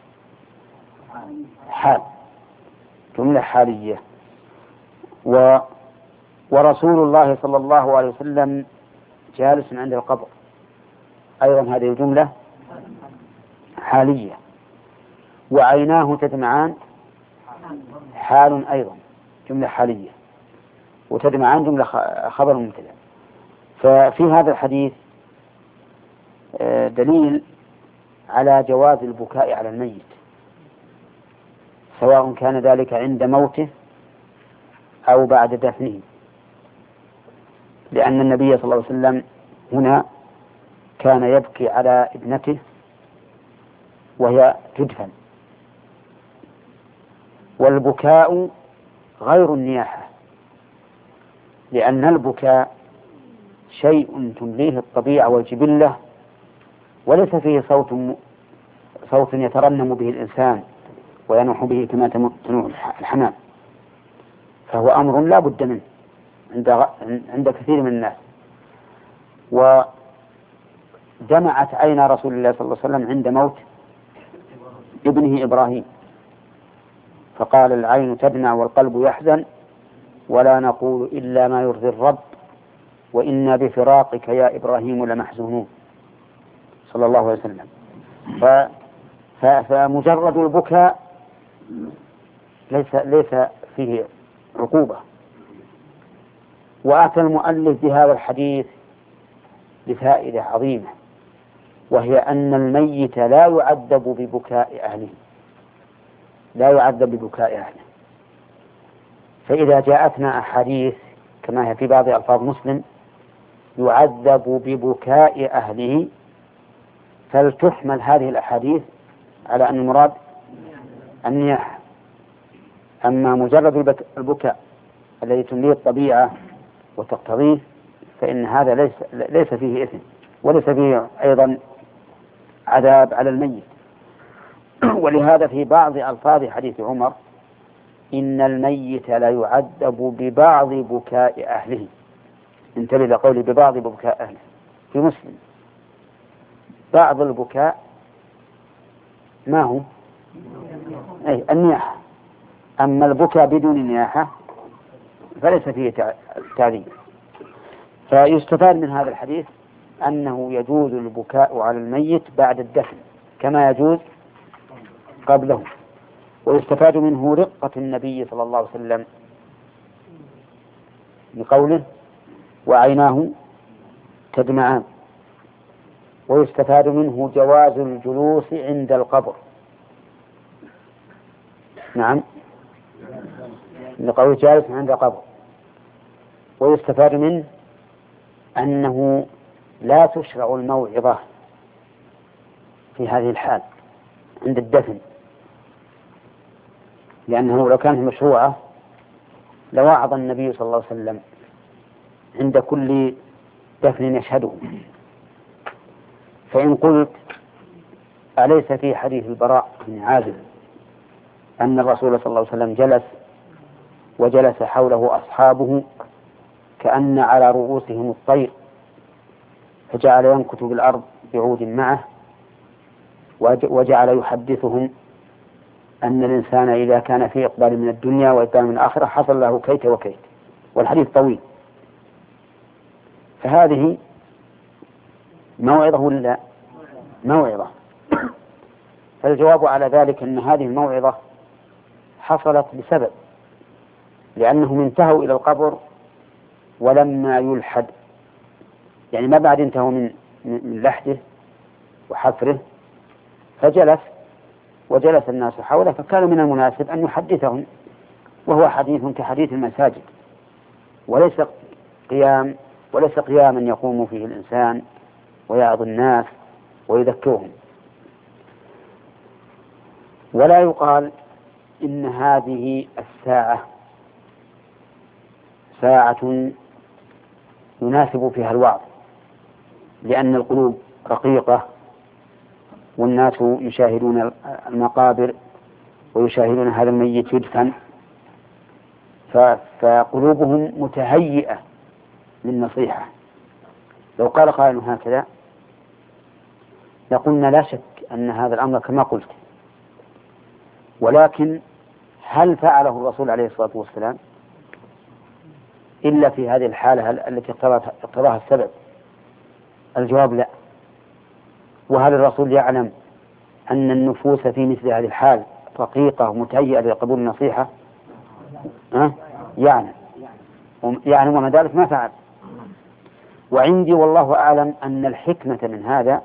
حال، جملة حالية. و ورسول الله صلى الله عليه وسلم جالس عند القبر، أيضا هذه الجملة حالية. وعيناه تدمعان، حال أيضا جملة حالية، وتدمعان جملة خبر مبتدأ. ففي هذا الحديث دليل على جواز البكاء على الميت، سواء كان ذلك عند موته أو بعد دفنه، لأن النبي صلى الله عليه وسلم هنا كان يبكي على ابنته وهي تدفن. والبكاء غير النياحة، لأن البكاء شيء تمليه الطبيعة والجبلة، وليس فيه صوت صوت يترنم به الإنسان وينوح به كما تنوح الحمام، فهو أمر لا بد منه عند عند كثير من الناس. ودمعت عين رسول الله صلى الله عليه وسلم عند موت ابنه إبراهيم، فقال: العين تدمع والقلب يحزن، ولا نقول إلا ما يرضي الرب، وإنا بفراقك يا إبراهيم لمحزونون، صلى الله عليه وسلم. فمجرد البكاء ليس ليس فيه عقوبة. وأتى المؤلف بهذا الحديث بفائدة عظيمة، وهي أن الميت لا يعذب ببكاء أهله، لا يعذب ببكاء أهله. فإذا جاءتنا أحاديث كما هي في بعض ألفاظ مسلم يعذب ببكاء أهله، فلتحمل هذه الأحاديث على أن المراد النياحة. أما مجرد البكاء الذي تمليه الطبيعة وتقتضيه فإن هذا ليس, ليس فيه إثم، وليس فيه أيضا عذاب على الميت. ولهذا في بعض ألفاظ حديث عمر إن الميت لا يعذب ببعض بكاء أهله، انتبه لقولي ببعض بكاء أهله في مسلم. بعض البكاء ما هو؟ أي النياحة. أما البكاء بدون نياحة فليس فيه تعذيب. فيستفاد من هذا الحديث أنه يجوز البكاء على الميت بعد الدفن كما يجوز قبله. ويستفاد منه رقة النبي صلى الله عليه وسلم بقوله وعيناه تدمعان. ويستفاد منه جواز الجلوس عند القبر، نعم لقوله جالس عند القبر. ويستفاد منه أنه لا تشرع الموعظة في هذه الحال عند الدفن، لأنه لو كانت مشروعة لوعظ النبي صلى الله عليه وسلم عند كل دفن يشهده. فإن قلت أليس في حديث البراء بن عازب أن الرسول صلى الله عليه وسلم جلس وجلس حوله أصحابه كأن على رؤوسهم الطير، فجعل ينكت بالأرض بعود معه، وجعل يحدثهم أن الإنسان إذا كان في إقبال من الدنيا وإقبال من الآخرة حصل له كيت وكيت، والحديث طويل. فهذه موعظة ولا موعظة؟ فالجواب على ذلك أن هذه الموعظة حصلت بسبب، لأنهم انتهوا إلى القبر ولما يلحد، يعني ما بعد انتهوا من من لحده وحفره، فجلس وجلس الناس حوله، فكان من المناسب أن يحدثهم، وهو حديث كحديث المساجد، وليس قيام وليس قياما يقوم فيه الإنسان ويعظ الناس ويذكرهم. ولا يقال إن هذه الساعة ساعة يناسب فيها الوعظ، لأن القلوب رقيقة والناس يشاهدون المقابر ويشاهدون هذا الميت يدفن، فقلوبهم متهيئة للنصيحة. لو قال قائل هكذا لقلنا لا شك أن هذا الأمر كما قلت، ولكن هل فعله الرسول عليه الصلاة والسلام إلا في هذه الحالة التي اقتضاها السبب؟ الجواب لا. وهل الرسول يعلم أن النفوس في مثل هذه الحال رقيقة ومتهيئة لقبول النصيحة؟ أه؟ يعني يعني وما ذلك ما فعل. وعندي والله أعلم أن الحكمة من هذا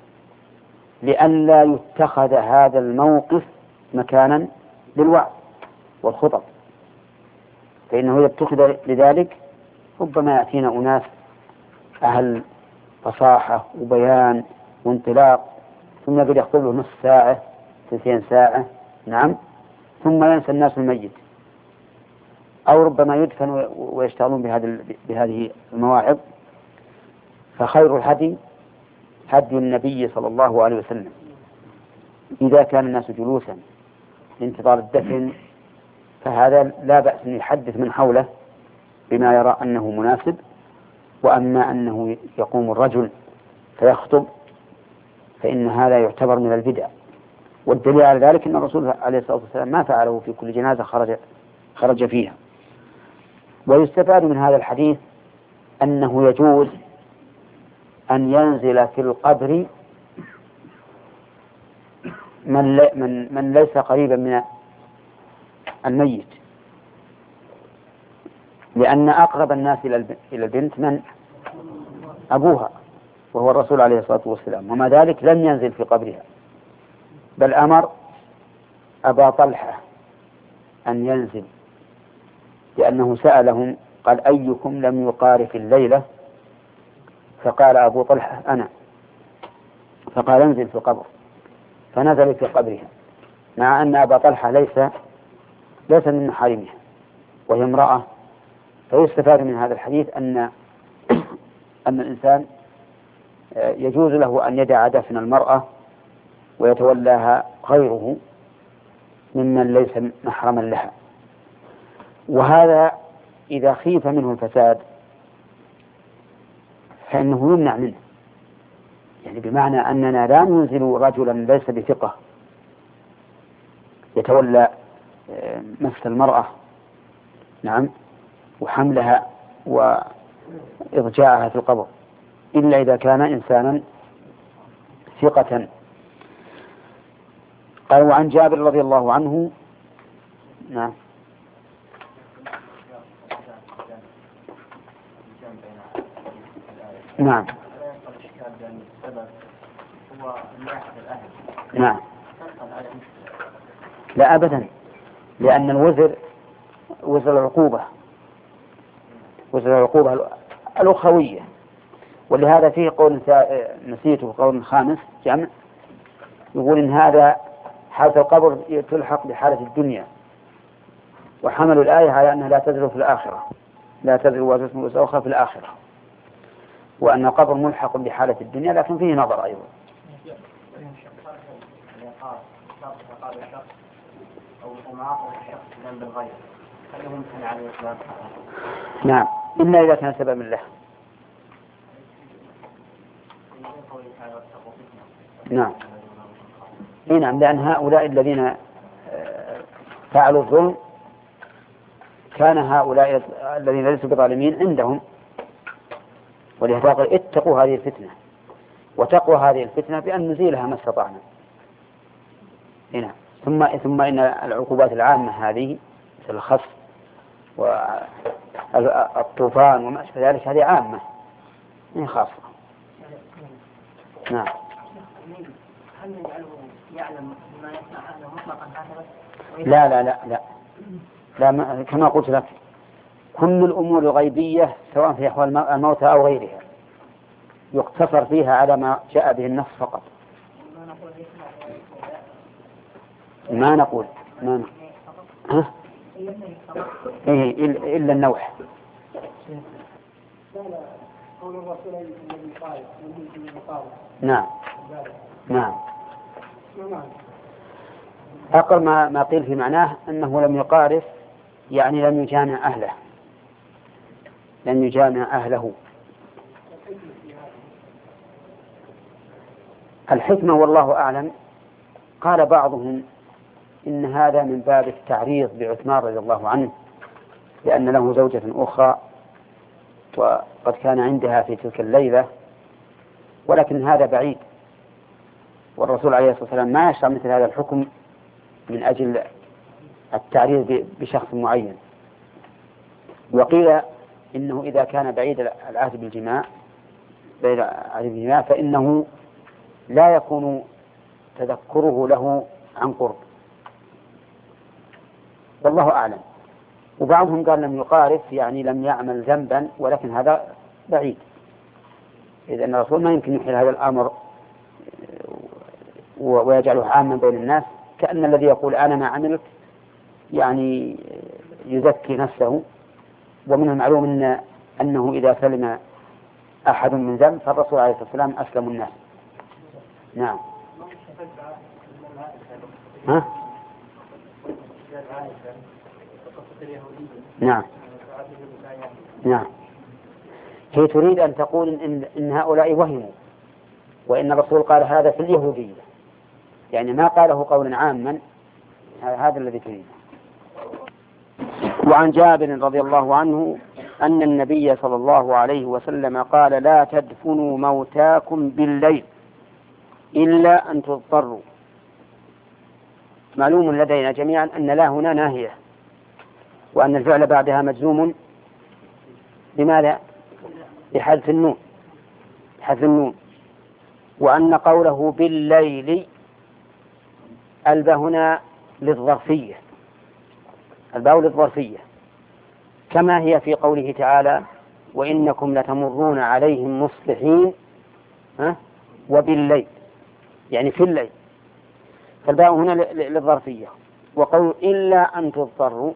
لئلا يتخذ هذا الموقف مكانا للوعظ والخطب، فإنه إذا اتخذ لذلك ربما يأتينا أناس أهل فصاحة وبيان وانطلاق، ثم يقول يخطب له نصف ساعة ثلثين ساعة، نعم، ثم ينسى الناس الميت، أو ربما يدفن ويشتغلون بهذه المواعظ. فخير الهدي هدي النبي صلى الله عليه وسلم. إذا كان الناس جلوسا لانتظار الدفن فهذا لا بأس أن يحدث من حوله بما يرى أنه مناسب. وأما أنه يقوم الرجل فيخطب فإن هذا يعتبر من البدع، والدليل على ذلك أن الرسول عليه الصلاة والسلام ما فعله في كل جنازة خرج خرج فيها. ويستفاد من هذا الحديث أنه يجوز أن ينزل في القبر من, من, من ليس قريبا من الميت، لأن أقرب الناس إلى البنت من أبوها وهو الرسول عليه الصلاة والسلام، وما ذلك لم ينزل في قبرها، بل أمر أبا طلحة أن ينزل، لأنه سألهم قال أيكم لم يقارف الليلة فقال أبو طلحة أنا، فقال انزل في القبر، فنزل في قبرها، مع أن أبا طلحة ليس ليس من محارمها وهي امرأة. فيستفاد من هذا الحديث أن أن الإنسان يجوز له أن يدع دفن المرأة ويتولاها غيره ممن ليس محرما لها، وهذا إذا خيف منه الفساد فإنه يمنع منه، يعني بمعنى أننا لا ننزل رجلا ليس بثقة يتولى مس المرأة نعم وحملها وإضجاعها في القبر إلا إذا كان إنسانا ثقة. قال وعن جابر رضي الله عنه نعم نعم نعم لا أبدا، لأن الوزر وزر العقوبة وزر العقوبة الأخوية، ولهذا فيه قول نسيته قول خامس جمع يقول إن هذا حالة القبر تلحق بحالة الدنيا، وحملوا الآية على أنها لا تزر في الآخرة، لا تزر وزر وزر أخرى في الآخرة، وأن القبر ملحق بحالة الدنيا، لكن فيه نظر أيضا. نعم إلا إذا كان سببا له. نعم إيه نعم، لأن هؤلاء الذين فعلوا الظلم كان هؤلاء الذين ليسوا بظالمين عندهم، ولهذا قال اتقوا هذه الفتنة، وتقوى هذه الفتنة بأن نزيلها ما استطعنا. هنا ثم ثم إن العقوبات العامة هذه مثل الخسف والطوفان وما أشبه ذلك هذه عامة من خاصة. نعم. هل نجعله يعلم ما يسمع أهله مطلقا هكذا؟ لا لا لا لا, لا ما كما قلت لك كل الأمور الغيبية سواء في أحوال الموتى أو غيرها يقتصر فيها على ما جاء به النص فقط. ما نقول ما نقول ها؟ إيه إلا النوح. نعم نعم. أقل ما ما قيل في معناه أنه لم يقارف، يعني لم يجامع أهله، لم يجامع أهله. الحكمة والله أعلم. قال بعضهم إن هذا من باب التعريض بعثمان رضي الله عنه، لأن له زوجة أخرى وقد كان عندها في تلك الليلة، ولكن هذا بعيد، والرسول عليه الصلاة والسلام ما يشرع مثل هذا الحكم من أجل التعريض بشخص معين. وقيل إنه إذا كان بعيد العهد بالجماع بعيد العهد بالجماع فإنه لا يكون تذكره له عن قرب، والله أعلم. وبعضهم قال لم يقارف يعني لم يعمل ذنبا، ولكن هذا بعيد، إذ أن الرسول ما يمكن يحيل هذا الأمر ويجعله عاما بين الناس، كأن الذي يقول أنا ما عملت يعني يزكي نفسه. ومن المعلوم أن أنه إذا سلم أحد من ذنب فالرسول عليه الصلاة والسلام أسلم الناس. نعم. ها؟ نعم نعم. هي تريد أن تقول إن, إن هؤلاء وهموا، وإن الرسول قال هذا في اليهودية، يعني ما قاله قولا عاما، هذا الذي تريد. وعن جابر رضي الله عنه أن النبي صلى الله عليه وسلم قال لا تدفنوا موتاكم بالليل إلا أن تضطروا. معلوم لدينا جميعا أن لا هنا ناهية، وأن الفعل بعدها مجزوم بماذا؟ بحذف النون، بحذف النون. وأن قوله بالليل الباء هنا للظرفية، الباء للظرفية، كما هي في قوله تعالى وإنكم لتمرون عليهم مصبحين ها وبالليل، يعني في الليل، فالباء هنا للظرفية. وقول إلا أن تضطروا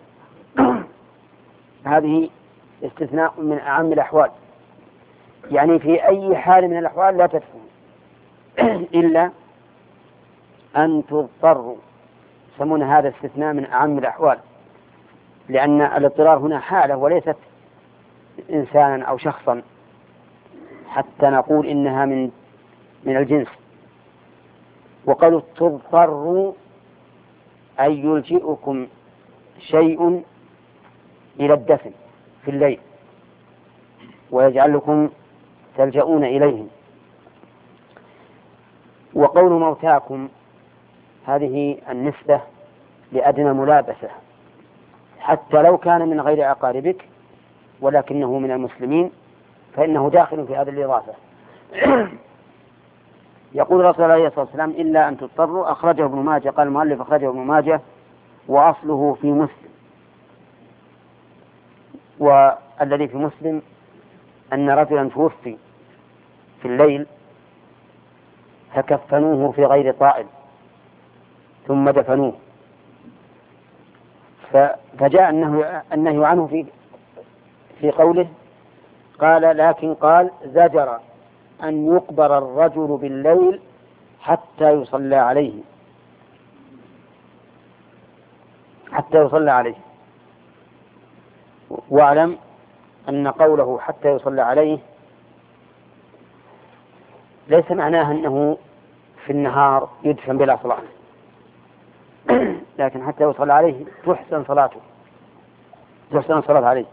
هذه استثناء من أعم الأحوال، يعني في أي حال من الأحوال لا تدخلون إلا أن تضطروا، يسمون هذا استثناء من أعم الأحوال، لأن الاضطرار هنا حالة وليست إنسانا أو شخصا حتى نقول إنها من من الجنس. وقالوا تضطروا أي يلجئكم شيء إلى الدفن في الليل ويجعلكم تلجؤون إليهم. وقول موتاكم هذه النسبة لأدنى ملابسة، حتى لو كان من غير أقاربك ولكنه من المسلمين فإنه داخل في هذه الإضافة. يقول رسول الله عليه الصلاة والسلام إلا أن تضطروا، أخرجه ابن ماجه، قال المؤلف أخرجه ابن ماجه وأصله في مسلم. والذي في مسلم أن رجلا توفي في الليل فكفنوه في غير طائل ثم دفنوه، فجاء النهي عنه في في قوله قال لكن قال زجر أن يقبر الرجل بالليل حتى يصلى عليه حتى يصلى عليه. واعلم أن قوله حتى يصلى عليه ليس معناه أنه في النهار يدفن بلا صلاة، لكن حتى يصلى عليه تحسن صلاته، تحسن الصلاة عليه.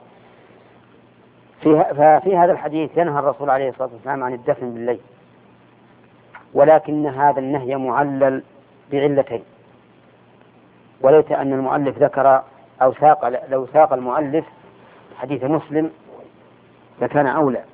ففي هذا الحديث ينهى الرسول عليه الصلاة والسلام عن الدفن بالليل، ولكن هذا النهي معلل بعلتين، وليت أن المؤلف ذكر أو ساق، لو ساق المؤلف حديث مسلم لكان أولى،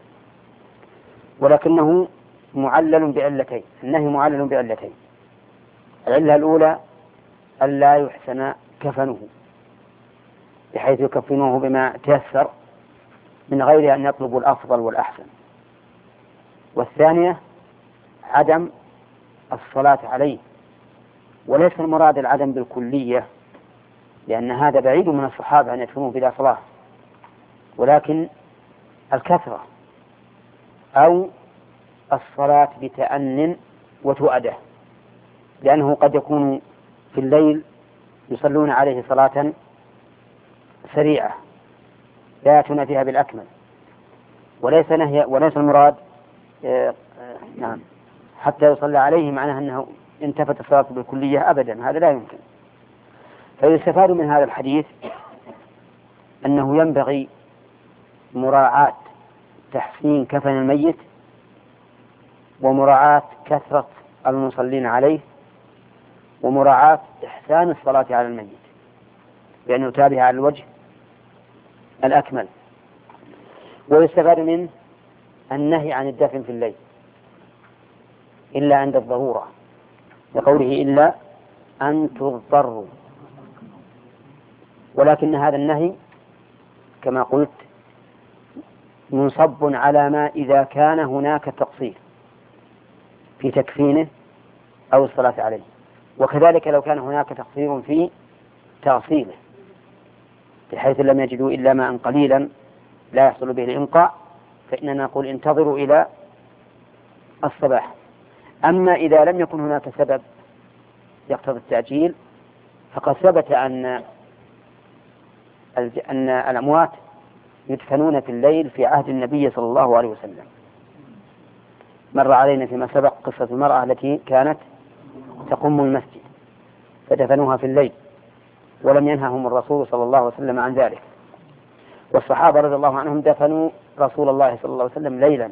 ولكنه معلل بعلتين. النهي معلل بعلتين: العلة الأولى ألا يحسن كفنه بحيث يكفنوه بما تيسر من غير أن يطلبوا الأفضل والأحسن، والثانية عدم الصلاة عليه، وليس المراد العدم بالكلية لأن هذا بعيد من الصحابة أن يدفنوه بلا صلاة، ولكن الكثرة أو الصلاة بتأن وتؤدة، لأنه قد يكون في الليل يصلون عليه صلاة سريعة لا يأتون فيها بالأكمل، وليس نهي وليس المراد آه آه نعم حتى يصلى عليه معناه أنه انتفت الصلاة بالكلية أبدا، هذا لا يمكن. فيستفاد من هذا الحديث أنه ينبغي مراعاة تحسين كفن الميت ومراعاة كثرة المصلين عليه ومراعاة إحسان الصلاة على الميت بأن يتابع على الوجه الأكمل. ويستفاد منه النهي عن الدفن في الليل إلا عند الضرورة، لقوله إلا أن تضطروا، ولكن هذا النهي كما قلت منصب على ما إذا كان هناك تقصير في تكفينه أو الصلاة عليه، وكذلك لو كان هناك تقصير في تغسيله بحيث لم يجدوا إلا ماء قليلا لا يحصل به الإنقاء، فإننا نقول انتظروا إلى الصباح. أما إذا لم يكن هناك سبب يقتضي التأجيل فقد ثبت أن أن الأموات يدفنون في الليل في عهد النبي صلى الله عليه وسلم. مر علينا فيما سبق قصة المرأة التي كانت تقم المسجد فدفنوها في الليل ولم ينههم الرسول صلى الله عليه وسلم عن ذلك، والصحابة رضي الله عنهم دفنوا رسول الله صلى الله عليه وسلم ليلا،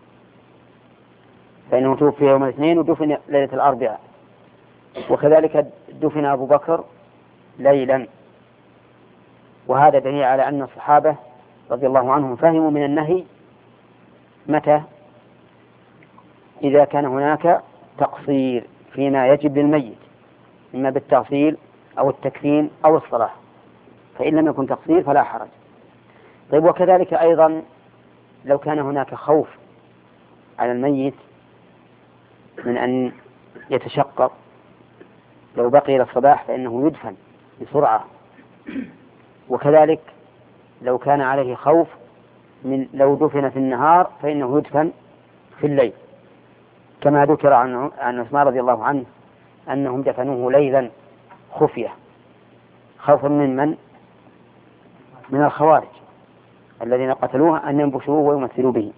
فإنه توفي يوم الاثنين ودفن ليلة الأربعاء، وكذلك دفن أبو بكر ليلا. وهذا دليل على أن الصحابة رضي الله عنهم فهموا من النهي متى؟ إذا كان هناك تقصير فيما يجب للميت إما بالتغسيل أو التكفين أو الصلاة، فإن لم يكن تقصير فلا حرج. طيب، وكذلك أيضا لو كان هناك خوف على الميت من أن يتشقق لو بقي إلى الصباح فإنه يدفن بسرعة. وكذلك لو كان عليه خوف من لو دفن في النهار فإنه يدفن في الليل، كما ذكر عن عثمان رضي الله عنه أنهم دفنوه ليلا خفية خوفا من من من الخوارج الذين قتلوه أن ينبشوه ويمثلوا به.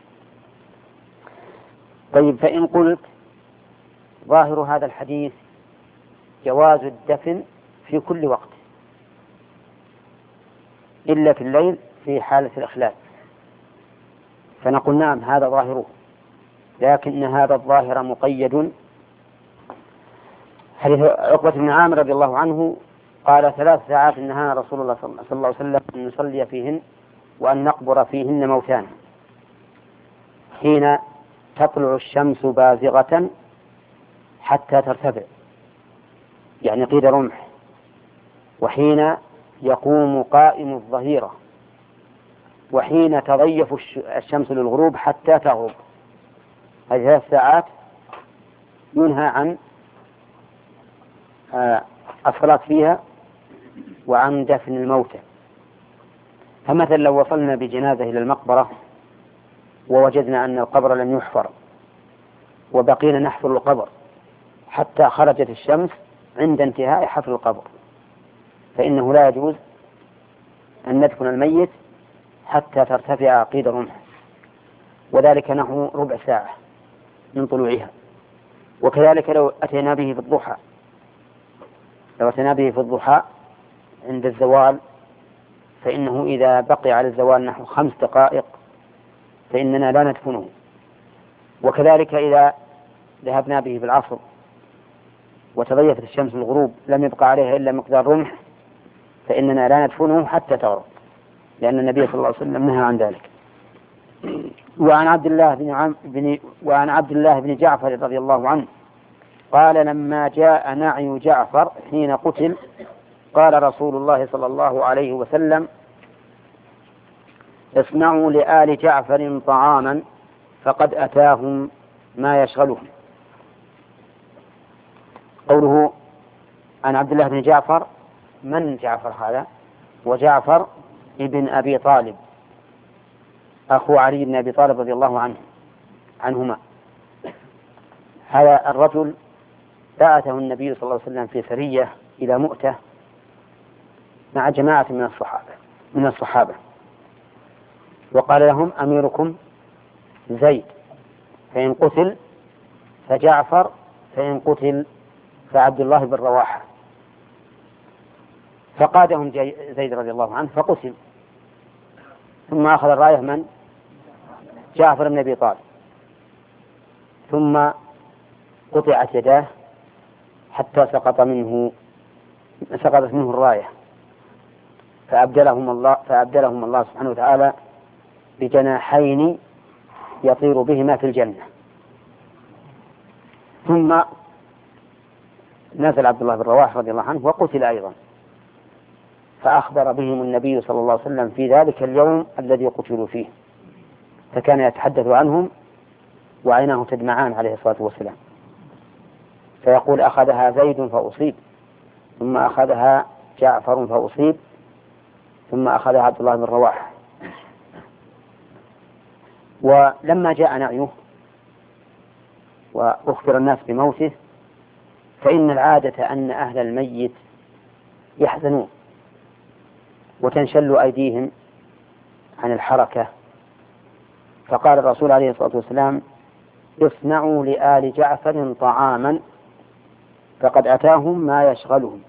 طيب، فإن قلت ظاهر هذا الحديث جواز الدفن في كل وقت إلا في الليل في حالة الإخلال، فنقول نعم هذا ظاهره، لكن هذا الظاهر مقيد. حديث عقبة بن عامر رضي الله عنه قال ثلاث ساعات نهانا رسول الله صلى الله عليه وسلم أن نصلي فيهن وأن نقبر فيهن موتانا: حين تطلع الشمس بازغة حتى ترتفع، يعني قيد رمح، وحين يقوم قائم الظهيرة، وحين تضيف الشمس للغروب حتى تغرب. هذه ثلاث ساعات ينهى عن الصلاة فيها وعن دفن الموتى. فمثلا لو وصلنا بجنازة إلى المقبرة ووجدنا أن القبر لم يحفر وبقينا نحفر القبر حتى خرجت الشمس عند انتهاء حفر القبر، فإنه لا يجوز أن ندفن الميت حتى ترتفع قيد الرمح، وذلك نحو ربع ساعة من طلوعها. وكذلك لو أتينا به في الضحى لو أتينا به في الضحى عند الزوال، فإنه إذا بقي على الزوال نحو خمس دقائق فإننا لا ندفنه. وكذلك إذا ذهبنا به بالعصر وتضيفت الشمس الغروب لم يبقى عليها إلا مقدار رمح فإننا لا ندفنه حتى تغرب، لأن النبي صلى الله عليه وسلم نهى عن ذلك. وعن عبد الله بن عم بن وعن عبد الله بن جعفر رضي الله عنه قال: لما جاء نعي جعفر حين قتل قال رسول الله صلى الله عليه وسلم: اصنعوا لآل جعفر طعاما فقد أتاهم ما يشغلهم. قوله عن عبد الله بن جعفر، من جعفر هذا؟ وجعفر ابن أبي طالب أخو علي بن أبي طالب رضي الله عنه عنهما. هذا الرجل بعثه النبي صلى الله عليه وسلم في سرية إلى مؤتة مع جماعة من الصحابة من الصحابة وقال لهم: أميركم زيد، فإن قتل فجعفر، فإن قتل فعبد الله بن رواحة. فقادهم زيد رضي الله عنه فقتل، ثم أخذ الراية من؟ جعفر بن أبي طالب، ثم قطعت يداه حتى سقط منه سقطت منه الراية، فأبدلهم الله فأبدلهم الله سبحانه وتعالى بجناحين يطير بهما في الجنة. ثم نزل عبد الله بن رواحة رضي الله عنه وقتل أيضا، فأخبر بهم النبي صلى الله عليه وسلم في ذلك اليوم الذي قتلوا فيه، فكان يتحدث عنهم وعيناه تدمعان عليه الصلاة والسلام، فيقول: أخذها زيد فأصيب، ثم أخذها جعفر فأصيب، ثم أخذها عبد الله بن رواحة. ولما جاء نعيه وأخبر الناس بموته، فإن العادة أن أهل الميت يحزنون وتنشل أيديهم عن الحركة، فقال الرسول عليه الصلاة والسلام: اصنعوا لآل جعفر طعاما فقد أتاهم ما يشغلهم.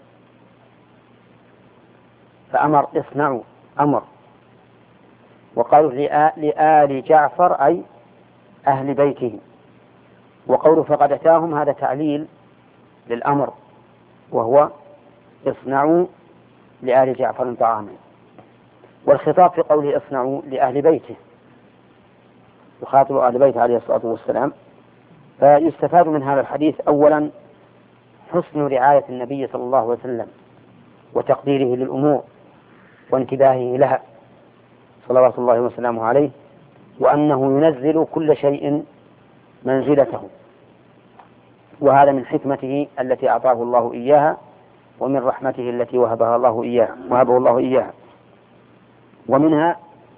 فأمر اصنعوا أمر، وقالوا لآل جعفر أي أهل بيته، وقوله فقد أتاهم هذا تعليل للأمر، وهو اصنعوا لآل جعفر طعاما، والخطاب في قوله اصنعوا لأهل بيته يخاطب أهل بيته عليه الصلاة والسلام. فيستفاد من هذا الحديث أولا حسن رعاية النبي صلى الله عليه وسلم وتقديره للأمور وانتباهه لها صلوات الله وسلامه عليه، وأنه ينزل كل شيء منزلته، وهذا من حكمته التي أعطاه الله إياها، ومن رحمته التي وهبها الله إياها وهبه الله إياها. ومنها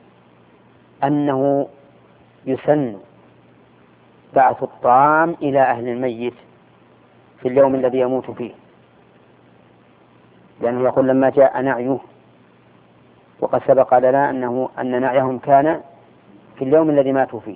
أنه يسن بعث الطعام إلى أهل الميت في اليوم الذي يموت فيه، لأنه يقول لما جاء نعيه، وقد سبق لنا أنه أن نعيهم كان في اليوم الذي ماتوا فيه.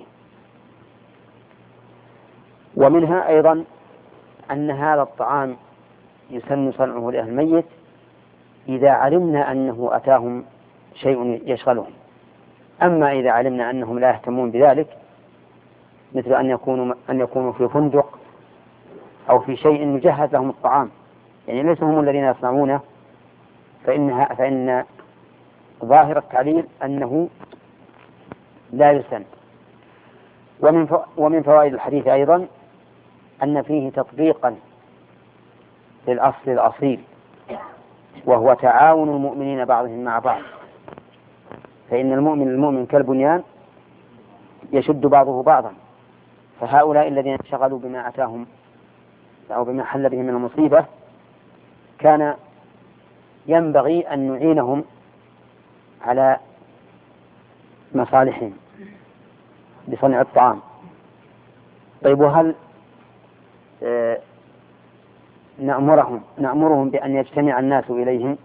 ومنها أيضا أن هذا الطعام يسن صنعه لأهل الميت إذا علمنا أنه أتاهم شيء يشغلهم. أما إذا علمنا أنهم لا يهتمون بذلك، مثل أن يكونوا أن يكونوا في فندق أو في شيء مجهز لهم الطعام، يعني ليس هم الذين يصنعونه، فإنها فإن ظاهر التعليل أنه لا يسن. ومن ومن فوائد الحديث أيضا أن فيه تطبيقا للأصل الأصيل، وهو تعاون المؤمنين بعضهم مع بعض، فإن المؤمن المؤمن كالبنيان يشد بعضه بعضا. فهؤلاء الذين انشغلوا بما أتاهم أو بما حل بهم من المصيبة كان ينبغي أن نعينهم على مصالحهم بصنع الطعام. طيب، وهل آه نأمرهم نأمرهم بأن يجتمع الناس إليهم؟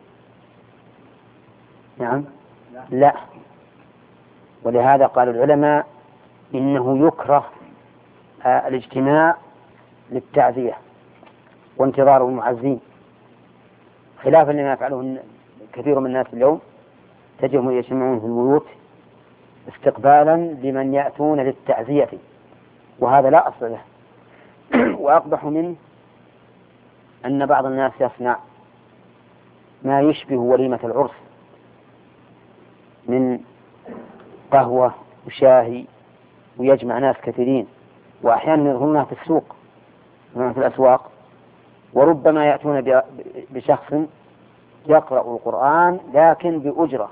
نعم، لا. ولهذا قال العلماء إنه يكره آه الاجتماع للتعزية وانتظار المعزين، خلافا لما يفعله كثير من الناس اليوم، تجدهم يجتمعون في البيوت استقبالا لمن يأتون للتعزية، وهذا لا أصل له. وأقبح منه أن بعض الناس يصنع ما يشبه وليمة العرس من قهوة وشاهي، ويجمع ناس كثيرين، وأحيانا يظهرونها في السوق في الأسواق، وربما يأتون بشخص يقرأ القرآن لكن بأجرة،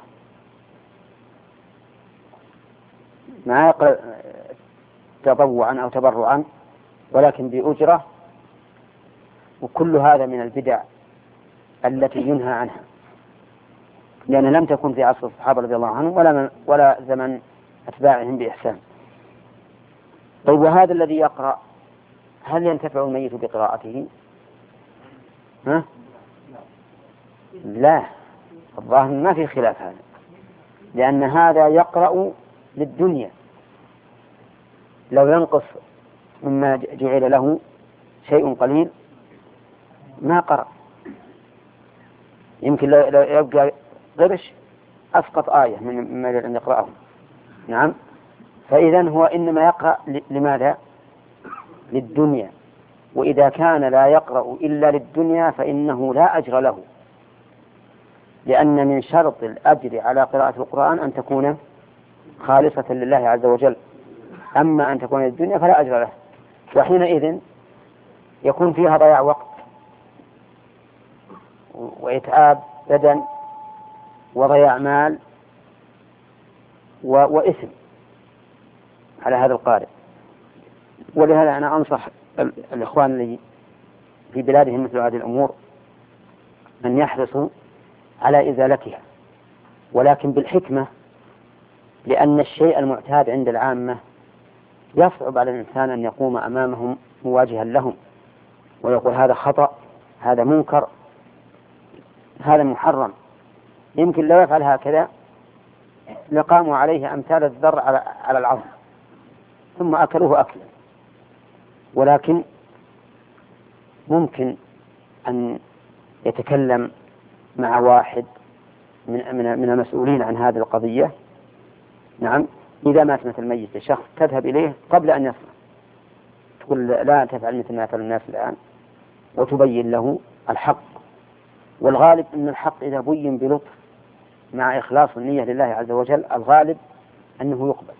ما يقرأ تطوعا أو تبرعا ولكن بأجرة. وكل هذا من البدع التي ينهى عنها، لأن لم تكن في عصر الصحابة رضي الله عنهم ولا من ولا زمن أتباعهم بإحسان. طيب، وهذا الذي يقرأ هل ينتفع الميت بقراءته؟ ها؟ لا، الظاهر ما في خلاف هذا، لأن هذا يقرأ للدنيا، لو ينقص مما جعل له شيء قليل ما قرأ، يمكن لو يبقى غرش أسقط آية مما أن يقرأه. نعم، فإذا هو إنما يقرأ لماذا؟ للدنيا، وإذا كان لا يقرأ إلا للدنيا فإنه لا أجر له، لأن من شرط الأجر على قراءة القرآن أن تكون خالصة لله عز وجل، أما أن تكون للدنيا فلا أجر له، وحينئذ يكون فيها ضياع وقت وإتعاب بدن وضياع مال وإثم على هذا القارئ. ولهذا أنا أنصح الإخوان اللي في بلادهم مثل هذه الأمور أن يحرصوا على إزالتها، ولكن بالحكمة، لأن الشيء المعتاد عند العامة يصعب على الإنسان أن يقوم أمامهم مواجها لهم ويقول هذا خطأ، هذا منكر، هذا محرم. يمكن لو يفعل هكذا لقاموا عليه أمثال الذر على العظم ثم أكلوه أكلا. ولكن ممكن أن يتكلم مع واحد من من المسؤولين عن هذه القضية. نعم، إذا مات مثل الميت شخص تذهب إليه قبل أن يصنع، تقول لا تفعل مثل ما يفعل الناس الآن، وتبين له الحق. والغالب أن الحق إذا بين بلطف مع إخلاص النية لله عز وجل الغالب أنه يقبل.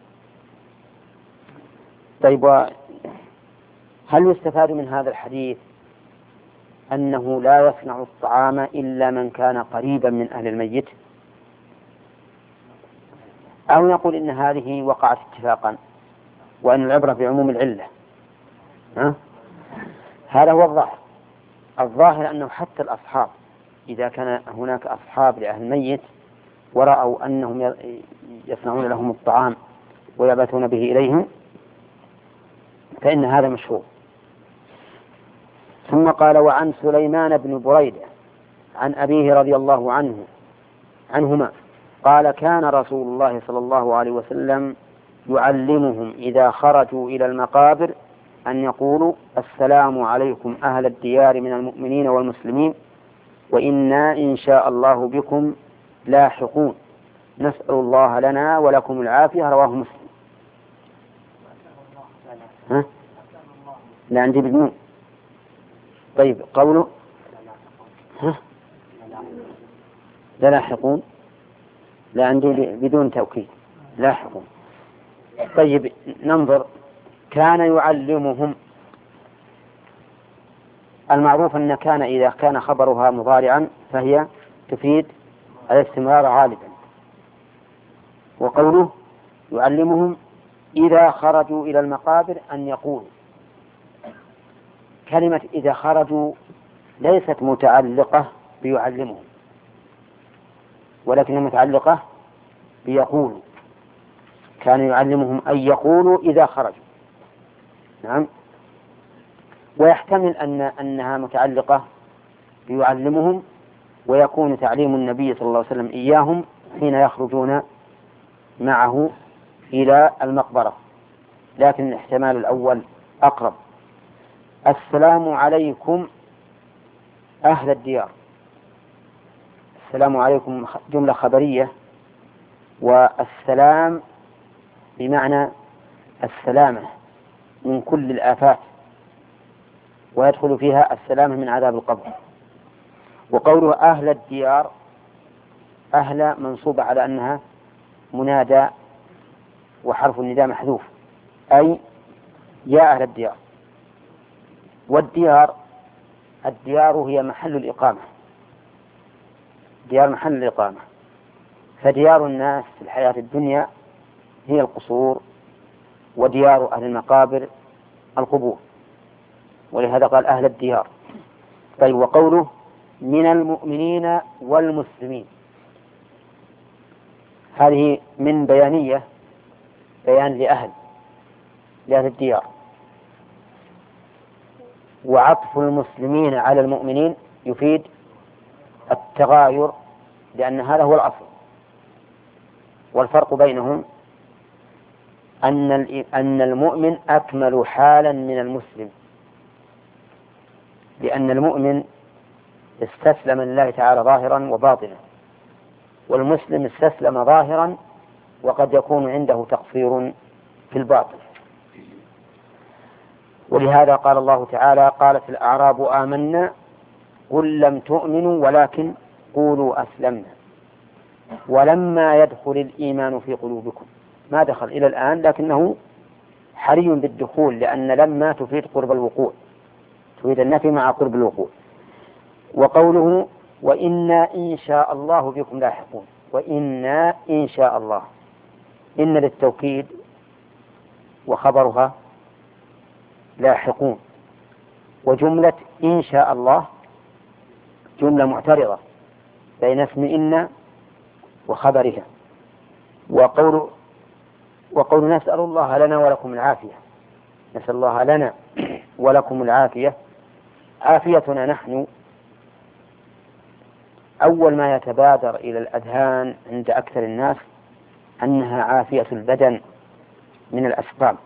طيب، هل يستفاد من هذا الحديث أنه لا يصنع الطعام إلا من كان قريبا من أهل الميت؟ أو نقول إن هذه وقعت اتفاقا وأن العبرة بعموم العلة. ها؟ هذا هو الظاهر. الظاهر أنه حتى الأصحاب إذا كان هناك أصحاب لأهل الميت ورأوا أنهم يصنعون لهم الطعام ويبعثون به إليهم فإن هذا مشروع. ثم قال: وعن سليمان بن بريدة عن أبيه رضي الله عنه عنهما قال: كان رسول الله صلى الله عليه وسلم يعلمهم إذا خرجوا إلى المقابر أن يقولوا: السلام عليكم أهل الديار من المؤمنين والمسلمين وإنا إن شاء الله بكم لاحقون، نسأل الله لنا ولكم العافية. رواه مسلم. ها؟ لا عندي بدون. طيب قوله ها؟ لا لاحقون، لا عندي بدون توكيد لاحقون. طيب ننظر. كان يعلمهم. المعروف أن كان إذا كان خبرها مضارعا فهي تفيد الاستمرار غالبا. وقوله يعلمهم إذا خرجوا إلى المقابر أن يقولوا، كلمة إذا خرجوا ليست متعلقة بيعلمهم ولكن متعلقة بيقولوا. كان يعلمهم أن يقولوا إذا خرجوا. نعم. ويحتمل أن أنها متعلقة بيعلمهم ويكون تعليم النبي صلى الله عليه وسلم إياهم حين يخرجون معه إلى المقبرة، لكن الاحتمال الأول أقرب. السلام عليكم أهل الديار. السلام عليكم جملة خبرية، والسلام بمعنى السلامة من كل الآفات، ويدخل فيها السلامة من عذاب القبر. وقوله أهل الديار، أهل منصوبة على أنها منادى وحرف النداء محذوف، أي يا أهل الديار. والديار الديار هي محل الإقامة، ديار محل الإقامة. فديار الناس في الحياة الدنيا هي القصور، وديار أهل المقابر القبور، ولهذا قال أهل الديار. طيب وقوله من المؤمنين والمسلمين، هذه من بيانية، بيان لأهل لأهل الديار. وعطف المسلمين على المؤمنين يفيد التغاير، لأن هذا هو الأصل. والفرق بينهم أن أن المؤمن أكمل حالا من المسلم، لأن المؤمن استسلم لله تعالى ظاهرا وباطنا، والمسلم استسلم ظاهرا وقد يكون عنده تقصير في الباطن. ولهذا قال الله تعالى: قالت الأعراب آمنا قل لم تؤمنوا ولكن قولوا أسلمنا ولما يدخل الإيمان في قلوبكم. ما دخل إلى الآن، لكنه حري بالدخول، لأن لما تفيد قرب الوقوع، تفيد النفي مع قرب الوقوع. وقوله وإنا إن شاء الله بكم لاحقون، وإنا إن شاء الله، إن للتوكيد وخبرها لاحقون. وجملة إن شاء الله جملة معترضة بين اسم إن وخبرها. وقول وقول نسأل الله لنا ولكم العافية، نسأل الله لنا ولكم العافية. عافيتنا نحن أول ما يتبادر إلى الأذهان عند أكثر الناس أنها عافية البدن من الأسقام،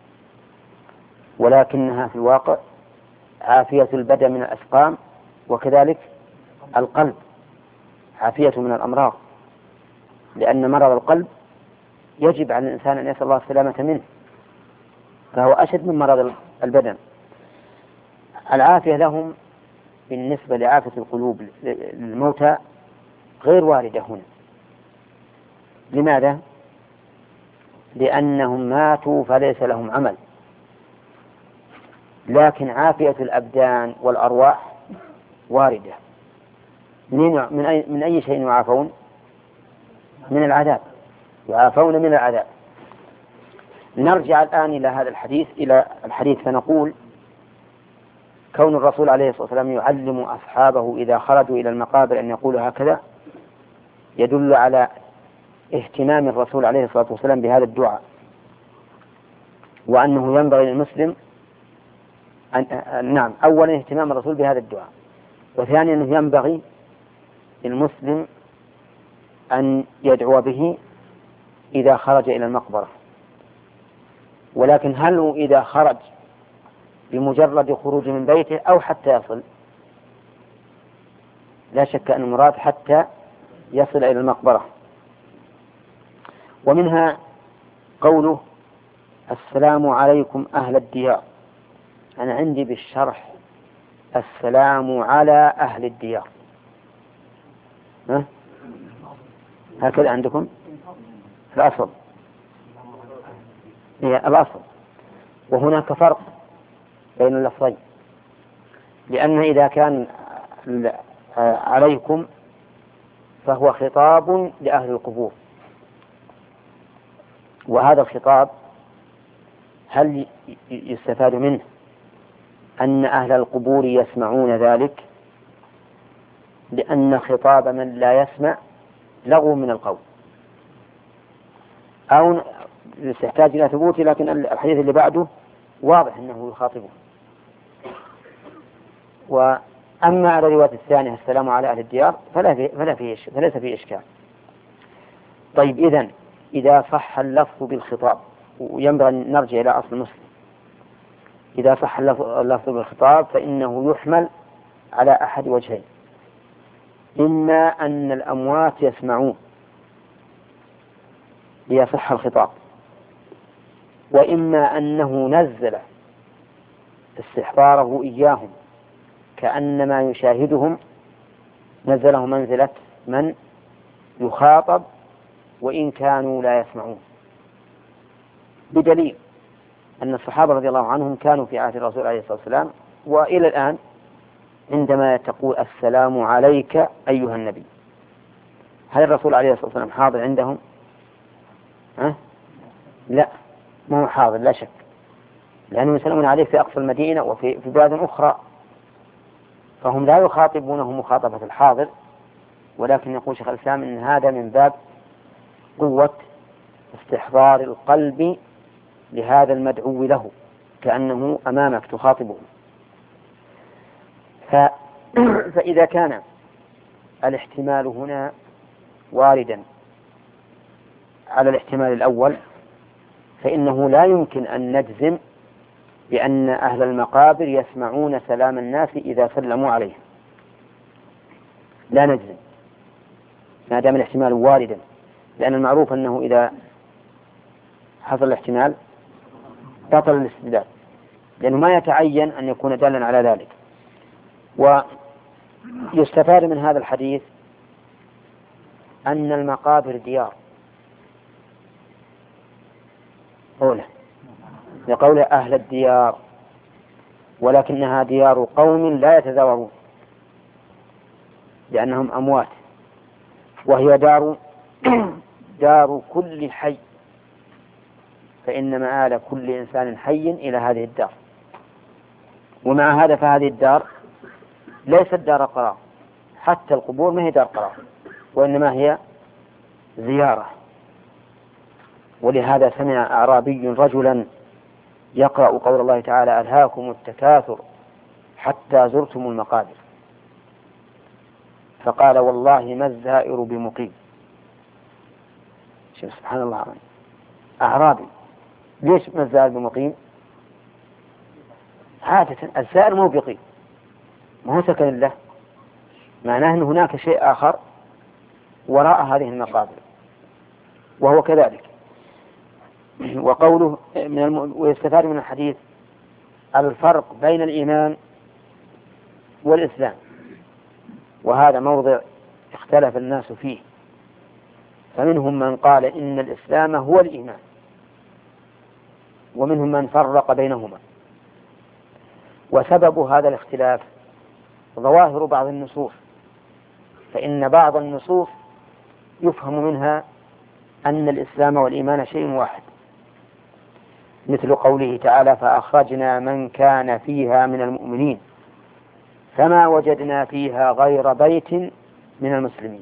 ولكنها في الواقع عافية البدن من الأسقام، وكذلك القلب عافية من الأمراض، لأن مرض القلب يجب على الإنسان أن يسأل الله السلامة منه، فهو أشد من مرض البدن. العافية لهم بالنسبة لعافية القلوب للموتى غير واردة هنا. لماذا؟ لأنهم ماتوا فليس لهم عمل، لكن عافية الأبدان والأرواح واردة. من أي, من أي شيء يعافون؟ من العذاب. يعافون من العذاب. نرجع الآن إلى هذا الحديث إلى الحديث فنقول كون الرسول عليه الصلاة والسلام يعلم أصحابه إذا خرجوا إلى المقابر أن يقولوا هكذا يدل على اهتمام الرسول عليه الصلاة والسلام بهذا الدعاء، وأنه ينبغي للمسلم أن نعم أولا اهتمام الرسول بهذا الدعاء، وثانيا أنه ينبغي للمسلم أن يدعو به إذا خرج إلى المقبرة. ولكن هل هو إذا خرج بمجرد خروج من بيته أو حتى يصل؟ لا شك أن المراد حتى يصل إلى المقبرة. ومنها قوله السلام عليكم أهل الديار. أنا عندي بالشرح السلام على أهل الديار، ها؟ هكذا عندكم الأصل، هي الأصل. وهناك فرق بين اللفظين، لأن إذا كان عليكم فهو خطاب لأهل القبور، وهذا الخطاب هل يستفاد منه أن أهل القبور يسمعون ذلك؟ لأن خطاب من لا يسمع لغو من القول، أو يحتاج إلى ثبوت، لكن الحديث اللي بعده واضح أنه يخاطبه. وأما على الرواية الثانية السلام على أهل الديار فلا في فلا في فليس فيه إشكال. طيب إذن إذا صح اللفظ بالخطاب، وينبغي أن نرجع إلى أصل مسلم، إذا صح اللفظ بالخطاب فإنه يحمل على أحد وجهين: إما أن الأموات يسمعون ليصح الخطاب، وإما أنه نزل استحضاره إياهم كأنما يشاهدهم، نزله منزلة من يخاطب وإن كانوا لا يسمعون، بدليل أن الصحابة رضي الله عنهم كانوا في عهد الرسول عليه الصلاة والسلام وإلى الآن عندما تقول السلام عليك أيها النبي، هل الرسول عليه الصلاة والسلام حاضر عندهم؟ ها؟ لا، ما هو حاضر لا شك، لأنهم يسلمون عليه في أقصى المدينة وفي في بلاد أخرى، فهم لا يخاطبونه مخاطبة الحاضر، ولكن يقول شيخ الإسلام إن هذا من باب قوة استحضار القلب لهذا المدعو له كأنه أمامك تخاطبه. ف... فإذا كان الاحتمال هنا واردا على الاحتمال الأول فإنه لا يمكن أن نجزم بأن أهل المقابر يسمعون سلام الناس إذا سلموا عليهم، لا نجزم ما دام الاحتمال واردا، لأن المعروف أنه إذا حصل الاحتمال بطل الاستدلال، لأنه ما يتعين أن يكون دالا على ذلك. ويستفاد من هذا الحديث أن المقابر ديار أولى لقول أهل الديار، ولكنها ديار قوم لا يتزاورون لأنهم أموات، وهي دار دار كل حي، فإن مآل كل إنسان حي إلى هذه الدار. ومع هذا فهذه الدار ليست دار قرار، حتى القبور ما هي دار قرار، وإنما هي زيارة. ولهذا سمع أعرابي رجلا يقرأ قول الله تعالى ألهاكم التكاثر حتى زرتم المقابر، فقال والله ما الزائر بمقيم. شوف سبحان الله العظيم، أعرابي ليش ما الزائر بمقيم؟ عادة الزائر مو بيقيم، ما هو سكن له، معناه أن هناك شيء آخر وراء هذه المقابر، وهو كذلك. وقوله من الم... ويستفاد من الحديث الفرق بين الإيمان والإسلام، وهذا موضع اختلف الناس فيه، فمنهم من قال إن الإسلام هو الإيمان، ومنهم من فرق بينهما. وسبب هذا الاختلاف ظواهر بعض النصوص، فإن بعض النصوص يفهم منها أن الإسلام والإيمان شيء واحد، مثل قوله تعالى فأخرجنا من كان فيها من المؤمنين فما وجدنا فيها غير بيت من المسلمين.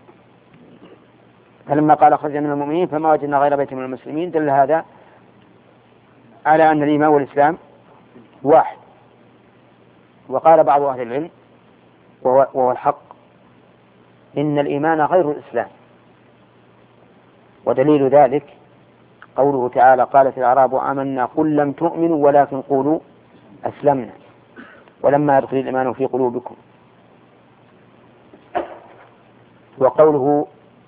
فلما قال أخرجنا من المؤمنين فما وجدنا غير بيت من المسلمين دل هذا على أن الإيمان والإسلام واحد. وقال بعض أهل العلم وهو, وهو الحق إن الإيمان غير الإسلام، ودليل ذلك قوله تعالى قالت الأعراب آمنا قل لم تؤمنوا ولكن قولوا أسلمنا ولما يدخل الإيمان في قلوبكم. وقوله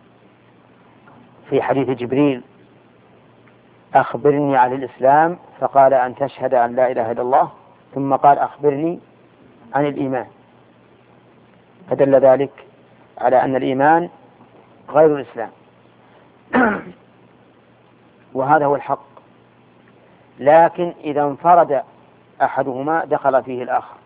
في حديث جبريل أخبرني عن الإسلام فقال أن تشهد أن لا إله إلا الله ثم قال أخبرني عن الإيمان، فدل ذلك على أن الإيمان غير الإسلام. وهذا هو الحق، لكن إذا انفرد أحدهما دخل فيه الآخر،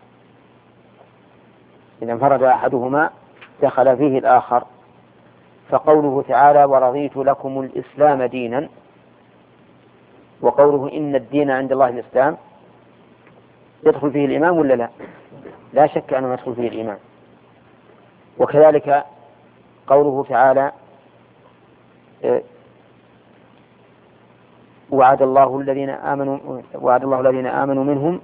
إذا انفرد أحدهما دخل فيه الآخر. فقوله تعالى ورضيت لكم الإسلام دينا، وقوله إن الدين عند الله الإسلام، يدخل فيه الإيمان ولا لا؟ لا شك أنه يدخل فيه الإيمان. وكذلك قوله تعالى وعد الله الذين آمنوا وعد الله الذين آمنوا منهم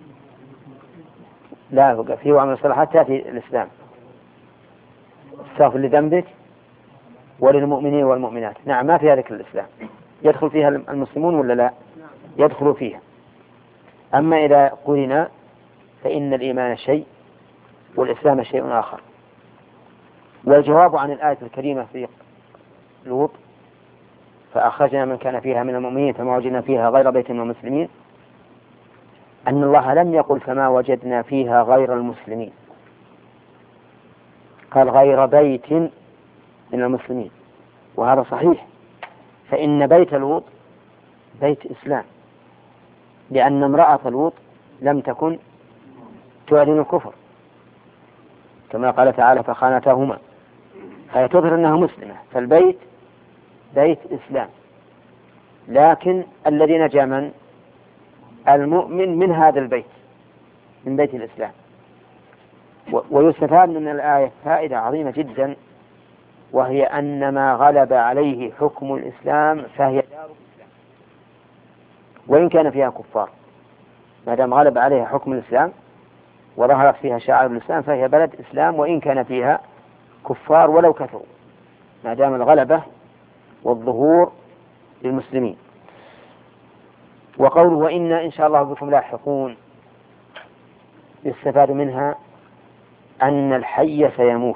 لا فيه وعمل الصالحات تأتي الإسلام استغفر لذنبك وللمؤمنين والمؤمنات. نعم ما فيها ذكر الإسلام، يدخل فيها المسلمون ولا لا؟ يدخل فيها. أما إذا قلنا فإن الإيمان شيء والإسلام شيء آخر. والجواب عن الآية الكريمة في لوط فأخرجنا من كان فيها من المؤمنين فما وجدنا فيها غير بيت من المسلمين أن الله لم يقل فما وجدنا فيها غير المسلمين، قال غير بيت من المسلمين، وهذا صحيح. فإن بيت لوط بيت إسلام، لأن امرأة لوط لم تكن تعلن الكفر كما قال تعالى فخانتاهما، فهي تظهر أنها مسلمة. فالبيت بيت إسلام، لكن الذي نجا من المؤمن من هذا البيت من بيت الإسلام. ويستفاد من الآية فائدة عظيمة جدا، وهي أن ما غلب عليه حكم الإسلام فهي دار الإسلام وإن كان فيها كفار، ما دام غلب عليها حكم الإسلام وظهرت فيها شعائر الإسلام فهي بلد إسلام وإن كان فيها كفار ولو كثروا، ما دام الغلبة والظهور للمسلمين. وقوله وإنا إن شاء الله بكم لاحقون يستفاد منها أن الحي سيموت.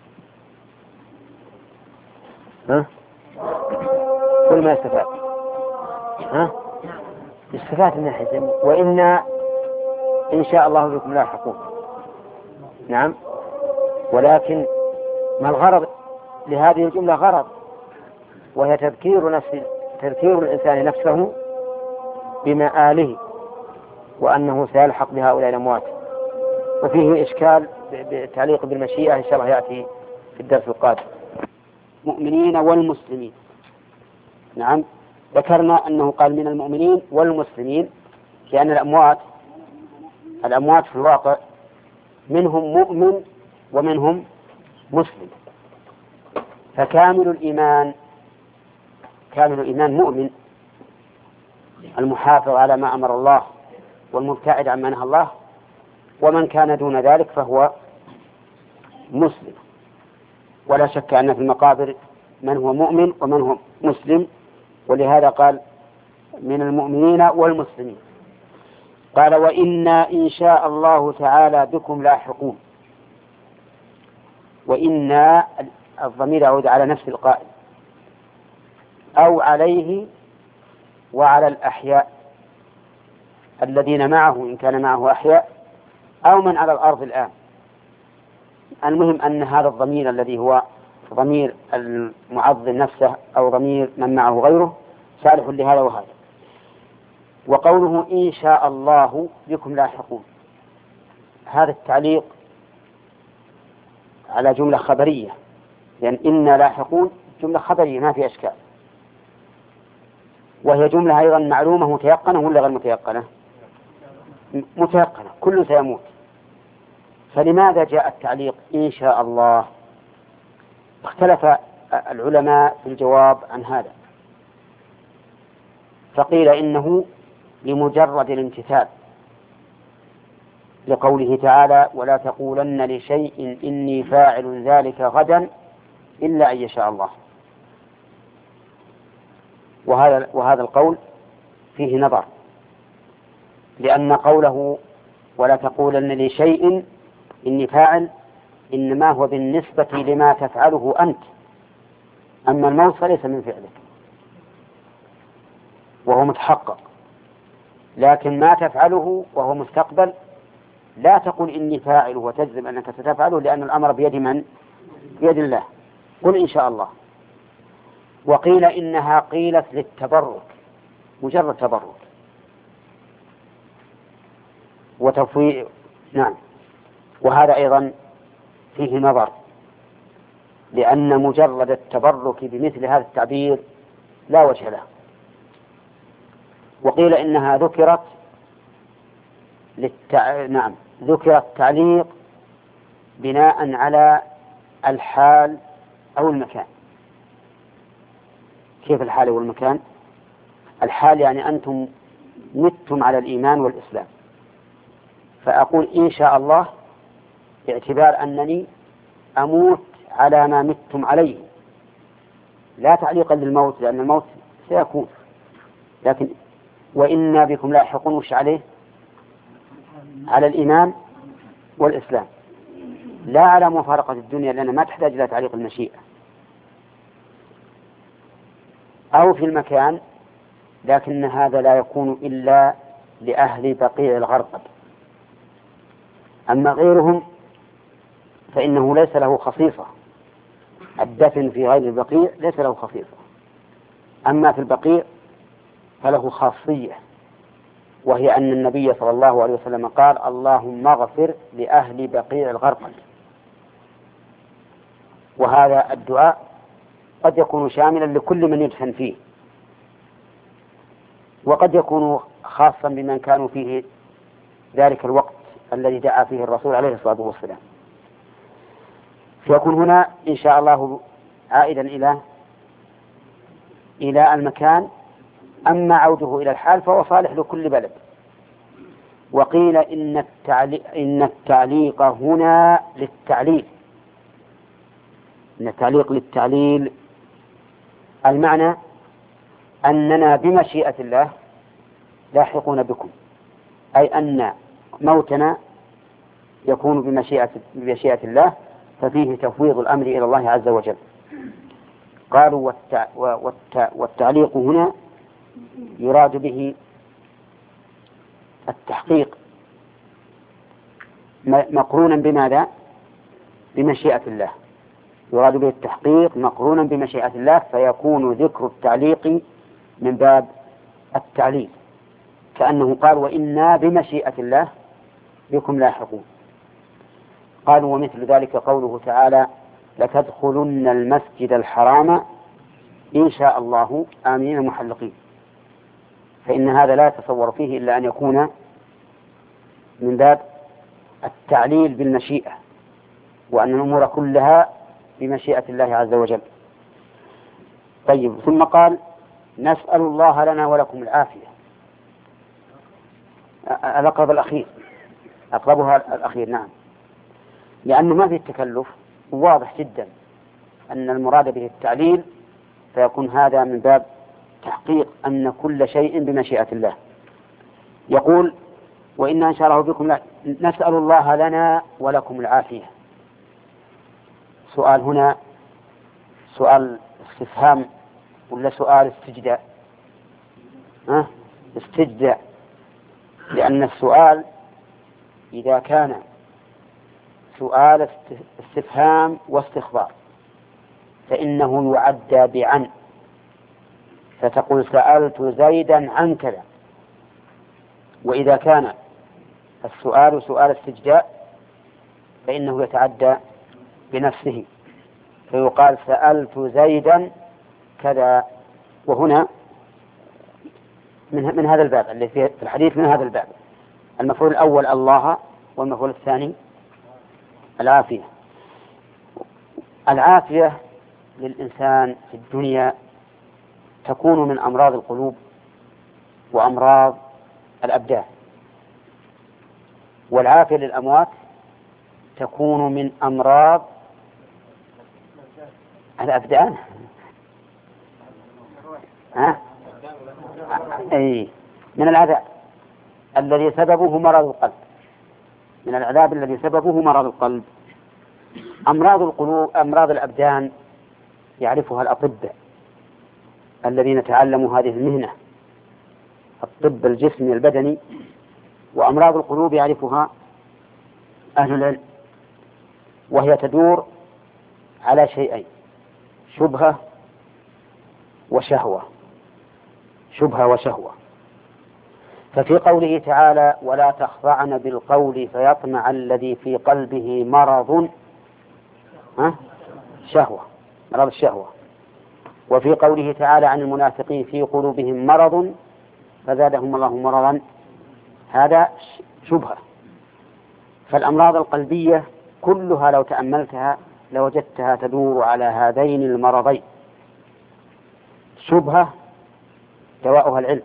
ها؟ كل ما يستفاد ها؟ يستفاد من الحي سيموت وإنا إن شاء الله بكم لاحقون. نعم، ولكن ما الغرض لهذه الجملة؟ غرض، وهي تذكير نفس تذكير الإنسان نفسه بمآله وأنه سيلحق بهؤلاء الأموات. وفيه إشكال بالتعليق بالمشيئة إن شاء الله يأتي في الدرس القادم. مؤمنين والمسلمين، نعم ذكرنا أنه قال من المؤمنين والمسلمين لأن الأموات الأموات في الواقع منهم مؤمن ومنهم مسلم، فكامل الإيمان كامل الإيمان مؤمن المحافظ على ما أمر الله والمبتعد عما نهى الله، ومن كان دون ذلك فهو مسلم. ولا شك أن في المقابر من هو مؤمن ومن هو مسلم، ولهذا قال من المؤمنين والمسلمين. قال وإنا إن شاء الله تعالى بكم لاحقون. وإنا الضمير يعود على نفس القائل أو عليه وعلى الأحياء الذين معه إن كان معه أحياء أو من على الأرض الآن. المهم أن هذا الضمير الذي هو ضمير المعظم نفسه أو ضمير من معه غيره صالح لهذا وهذا. وقوله إن شاء الله بكم لاحقون، هذا التعليق على جملة خبرية، لأن إنا لاحقون جملة خبرية ما في أشكال، وهي جملة أيضا معلومة متيقنة ولا غير متيقنة؟ متيقنة، كل سيموت. فلماذا جاء التعليق إن شاء الله؟ اختلف العلماء في الجواب عن هذا، فقيل إنه لمجرد الامتثال لقوله تعالى ولا تقولن لشيء إني فاعل ذلك غدا إلا أن يشاء الله. وهذا, وهذا القول فيه نظر، لأن قوله ولا تقولن لشيء إني فاعل إنما هو بالنسبة لما تفعله أنت، أما الموت فليس من فعلك وهو متحقق، لكن ما تفعله وهو مستقبل لا تقول إني فاعل وتجزم أنك ستفعله، لأن الأمر بيد من؟ بيد الله. قل إن شاء الله. وقيل إنها قيلت للتبرك، مجرد تبرك وتفويض. نعم، وهذا أيضا فيه نظر، لأن مجرد التبرك بمثل هذا التعبير لا وجه له. وقيل إنها ذكرت للتع... نعم ذكرت تعليق بناء على الحال أو المكان. كيف الحال والمكان؟ الحال يعني أنتم متم على الإيمان والإسلام، فأقول إن شاء الله باعتبار أنني أموت على ما متم عليه، لا تعليقا للموت، لأن الموت سيكون، لكن وإنا بكم لاحقون وش عليه؟ على الإيمان والإسلام، لا على مفارقة الدنيا، لأن ما تحتاج إلى تعليق المشيئة. أو في المكان، لكن هذا لا يكون إلا لأهل بقيع الغرقد، أما غيرهم فإنه ليس له خصيصة. الدفن في غير البقيع ليس له خصيصة، أما في البقيع فله خاصية، وهي أن النبي صلى الله عليه وسلم قال اللهم اغفر لأهل بقيع الغرقد. وهذا الدعاء قد يكون شاملا لكل من يدفن فيه، وقد يكون خاصا بمن كانوا فيه ذلك الوقت الذي دعا فيه الرسول عليه الصلاة والسلام. فيكون هنا إن شاء الله عائدا إلى إلى المكان، أما عوده إلى الحال فهو صالح لكل بلد. وقيل إن التعليق, إن التعليق هنا للتعليل، إن التعليق للتعليل، المعنى أننا بمشيئة الله لاحقون بكم، أي أن موتنا يكون بمشيئة, بمشيئة الله، ففيه تفويض الأمر إلى الله عز وجل. قالوا والتع... والتع... والتعليق هنا يراد به التحقيق مقرونا بماذا؟ بمشيئة الله، يراد به التحقيق مقرونا بمشيئة الله، فيكون ذكر التعليق من باب التعليل، كأنه قال وإنا بمشيئة الله بكم لاحقون. قالوا ومثل ذلك قوله تعالى لتدخلن المسجد الحرام إن شاء الله آمنين محلقين، فإن هذا لا يتصور فيه إلا أن يكون من باب التعليل بالمشيئة، وأن الأمور كلها بمشيئة الله عز وجل. طيب، ثم قال نسأل الله لنا ولكم العافية. الأقرب الأخير، أقربها الأخير، نعم، لأنه ما فيه التكلف، واضح جدا أن المراد به التعليل، فيكون هذا من باب تحقيق أن كل شيء بمشيئة الله. يقول وإنا إن شاء الله بكم لا... نسأل الله لنا ولكم العافية. سؤال هنا سؤال استفهام ولا سؤال استجداء؟ أه؟ استجداء، لأن السؤال إذا كان سؤال استفهام واستخبار فإنه يعدى بعن، فتقول سألت زيدا عن كذا. وإذا كان السؤال سؤال استجداء فإنه يتعدى بنفسه، فيقال سألت زيدا كذا. وهنا من من هذا الباب اللي في الحديث، من هذا الباب. المفعول الأول الله، والمفعول الثاني العافية. العافية للإنسان في الدنيا تكون من أمراض القلوب وأمراض الأبدان، والعافية للأموات تكون من أمراض الأبدان. ها؟ أي من العذاب الذي سببه مرض القلب، من العذاب الذي سببه مرض القلب. أمراض القلوب، أمراض الأبدان يعرفها الأطباء الذين تعلموا هذه المهنة، الطب الجسمي البدني. وأمراض القلوب يعرفها أهل العلم، وهي تدور على شيئين: شبهة وشهوة. شبهة وشهوة. ففي قوله تعالى: ولا تخضعن بالقول فيطمع الذي في قلبه مرض، ها؟ شهوة، مرض الشهوة. وفي قوله تعالى عن المنافقين: في قلوبهم مرض فزادهم الله مرضا، هذا شبهة. فالأمراض القلبية كلها لو تأملتها لوجدتها تدور على هذين المرضين: شبهة دواؤها العلم،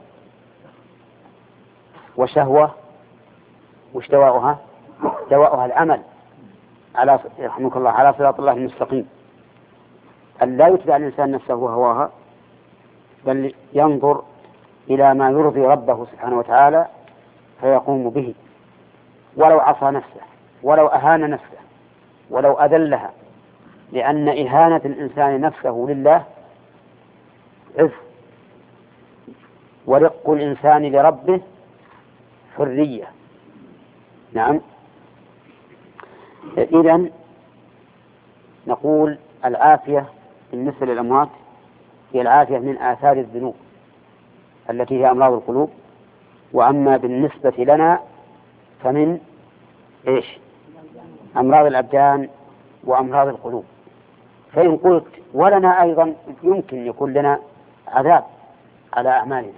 وشهوة وش دواؤها؟ دواؤها العمل على رحمك الله على صراط الله المستقيم، أن لا يتبع الإنسان نفسه وهواها، بل ينظر إلى ما يرضي ربه سبحانه وتعالى فيقوم به، ولو عصى نفسه، ولو أهان نفسه، ولو أذلها، لأن إهانة الإنسان نفسه لله عز، ورق الإنسان لربه حرية. نعم. إذن نقول العافية بالنسبة للأموات هي العافية من آثار الذنوب التي هي أمراض القلوب، وأما بالنسبة لنا فمن إيش؟ أمراض الأبدان وأمراض القلوب. فإن قلت ولنا أيضا يمكن يكون لنا عذاب على أعمالنا،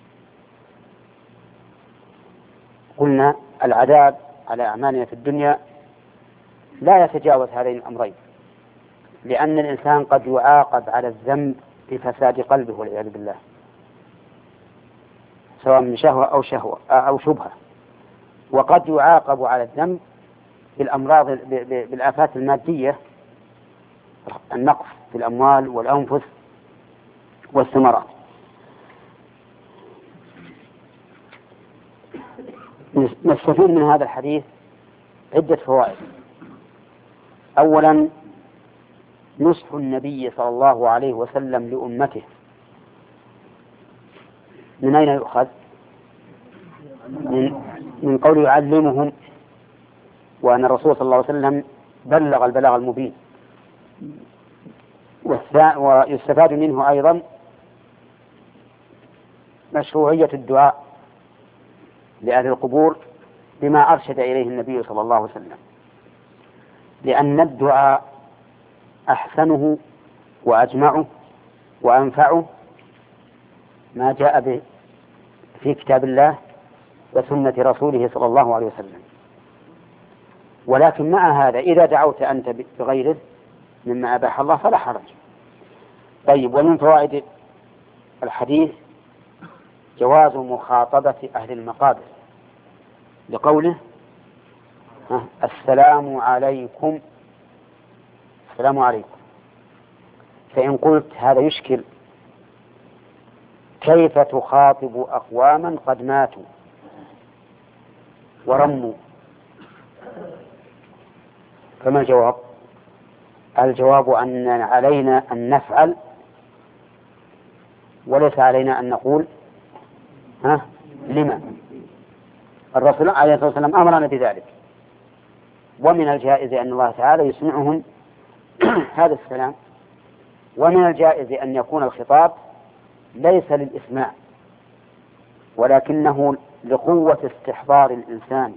قلنا العذاب على أعمالنا في الدنيا لا يتجاوز هذين الأمرين، لأن الإنسان قد يعاقب على الذنب بفساد قلبه والعياذ بالله، سواء من شهوة أو شهوة أو شبهة، وقد يعاقب على الذنب بالأمراض بالآفات المادية، النقص في الأموال والأنفس والثمرات. نستفيد من هذا الحديث عدة فوائد. أولا، نصح النبي صلى الله عليه وسلم لأمته. من أين يؤخذ؟ من, من قول يعلمهم، وأن الرسول صلى الله عليه وسلم بلغ البلاغ المبين. ويستفاد منه أيضا مشروعية الدعاء لأهل القبور بما أرشد إليه النبي صلى الله عليه وسلم، لأن الدعاء أحسنه وأجمعه وأنفعه ما جاء به في كتاب الله وسنة رسوله صلى الله عليه وسلم. ولكن مع هذا إذا دعوت أنت بغيره مما أباح الله فلا حرج. طيب، ومن فوائد الحديث جواز مخاطبة أهل المقابر لقوله السلام عليكم، السلام عليكم. فإن قلت هذا يشكل، كيف تخاطب أقواما قد ماتوا ورموا؟ فما الجواب؟ الجواب أن علينا أن نفعل وليس علينا أن نقول ها لما. الرسول عليه الصلاة والسلام أمرنا بذلك، ومن الجائز أن الله تعالى يسمعهم هذا السلام، ومن الجائز أن يكون الخطاب ليس للإسماع ولكنه لقوة استحضار الإنسان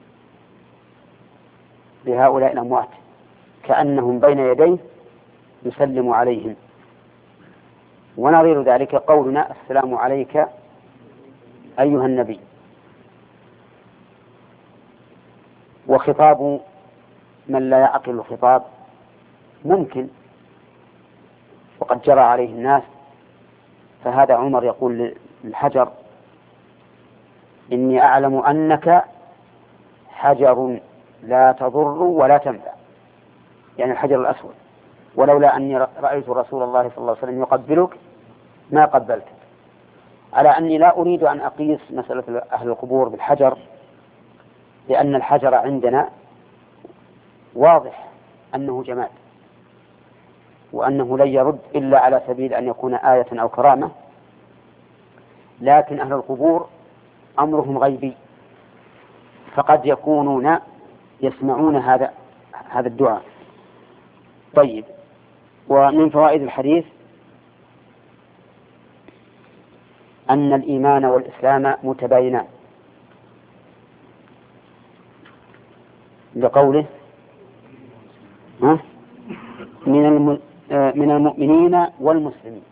لهؤلاء الأموات، كأنهم بين يديه يسلم عليهم. ونظير ذلك قولنا السلام عليك أيها النبي. وخطاب من لا يعقل الخطاب ممكن، وقد جرى عليه الناس. فهذا عمر يقول للحجر: إني أعلم أنك حجر لا تضر ولا تنفع، يعني الحجر الأسود، ولولا أني رأيت رسول الله صلى الله عليه وسلم يقبلك ما قبلتك. على أني لا أريد أن أقيس مسألة أهل القبور بالحجر، لأن الحجر عندنا واضح أنه جماد، وأنه لن يرد إلا على سبيل أن يكون آية أو كرامة. لكن أهل القبور أمرهم غيبي، فقد يكونون يسمعون هذا هذا الدعاء. طيب، ومن فوائد الحديث أن الإيمان والإسلام متباينان، لقوله من من المؤمنين والمسلمين.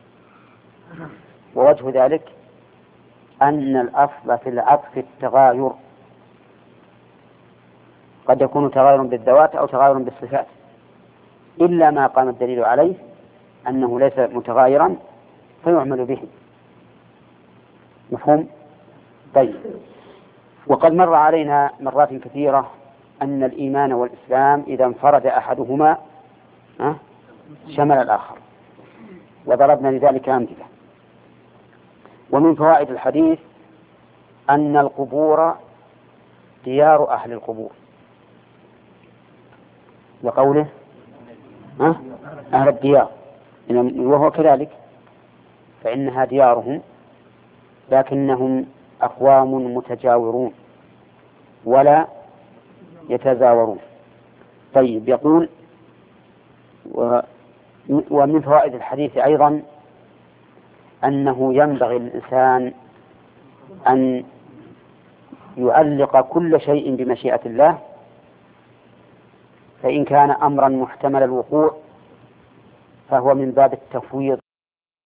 ووجه ذلك أن الأصل في العطف التغاير، قد يكون تغاير بالذوات أو تغاير بالصفات، إلا ما قام الدليل عليه أنه ليس متغايرا فيعمل به. مفهوم؟ طيب. وقد مر علينا مرات كثيرة أن الإيمان والإسلام إذا انفرد أحدهما شمل الآخر، وضربنا لذلك أمثلة. ومن فوائد الحديث أن القبور ديار أهل القبور، لقوله أهل الديار، وهو كذلك، فإنها ديارهم لكنهم أقوام متجاورون ولا يتزاورون. طيب، يقول: ومن فوائد الحديث أيضا أنه ينبغي للإنسان أن يعلق كل شيء بمشيئة الله، فإن كان أمرا محتمل الوقوع فهو من باب التفويض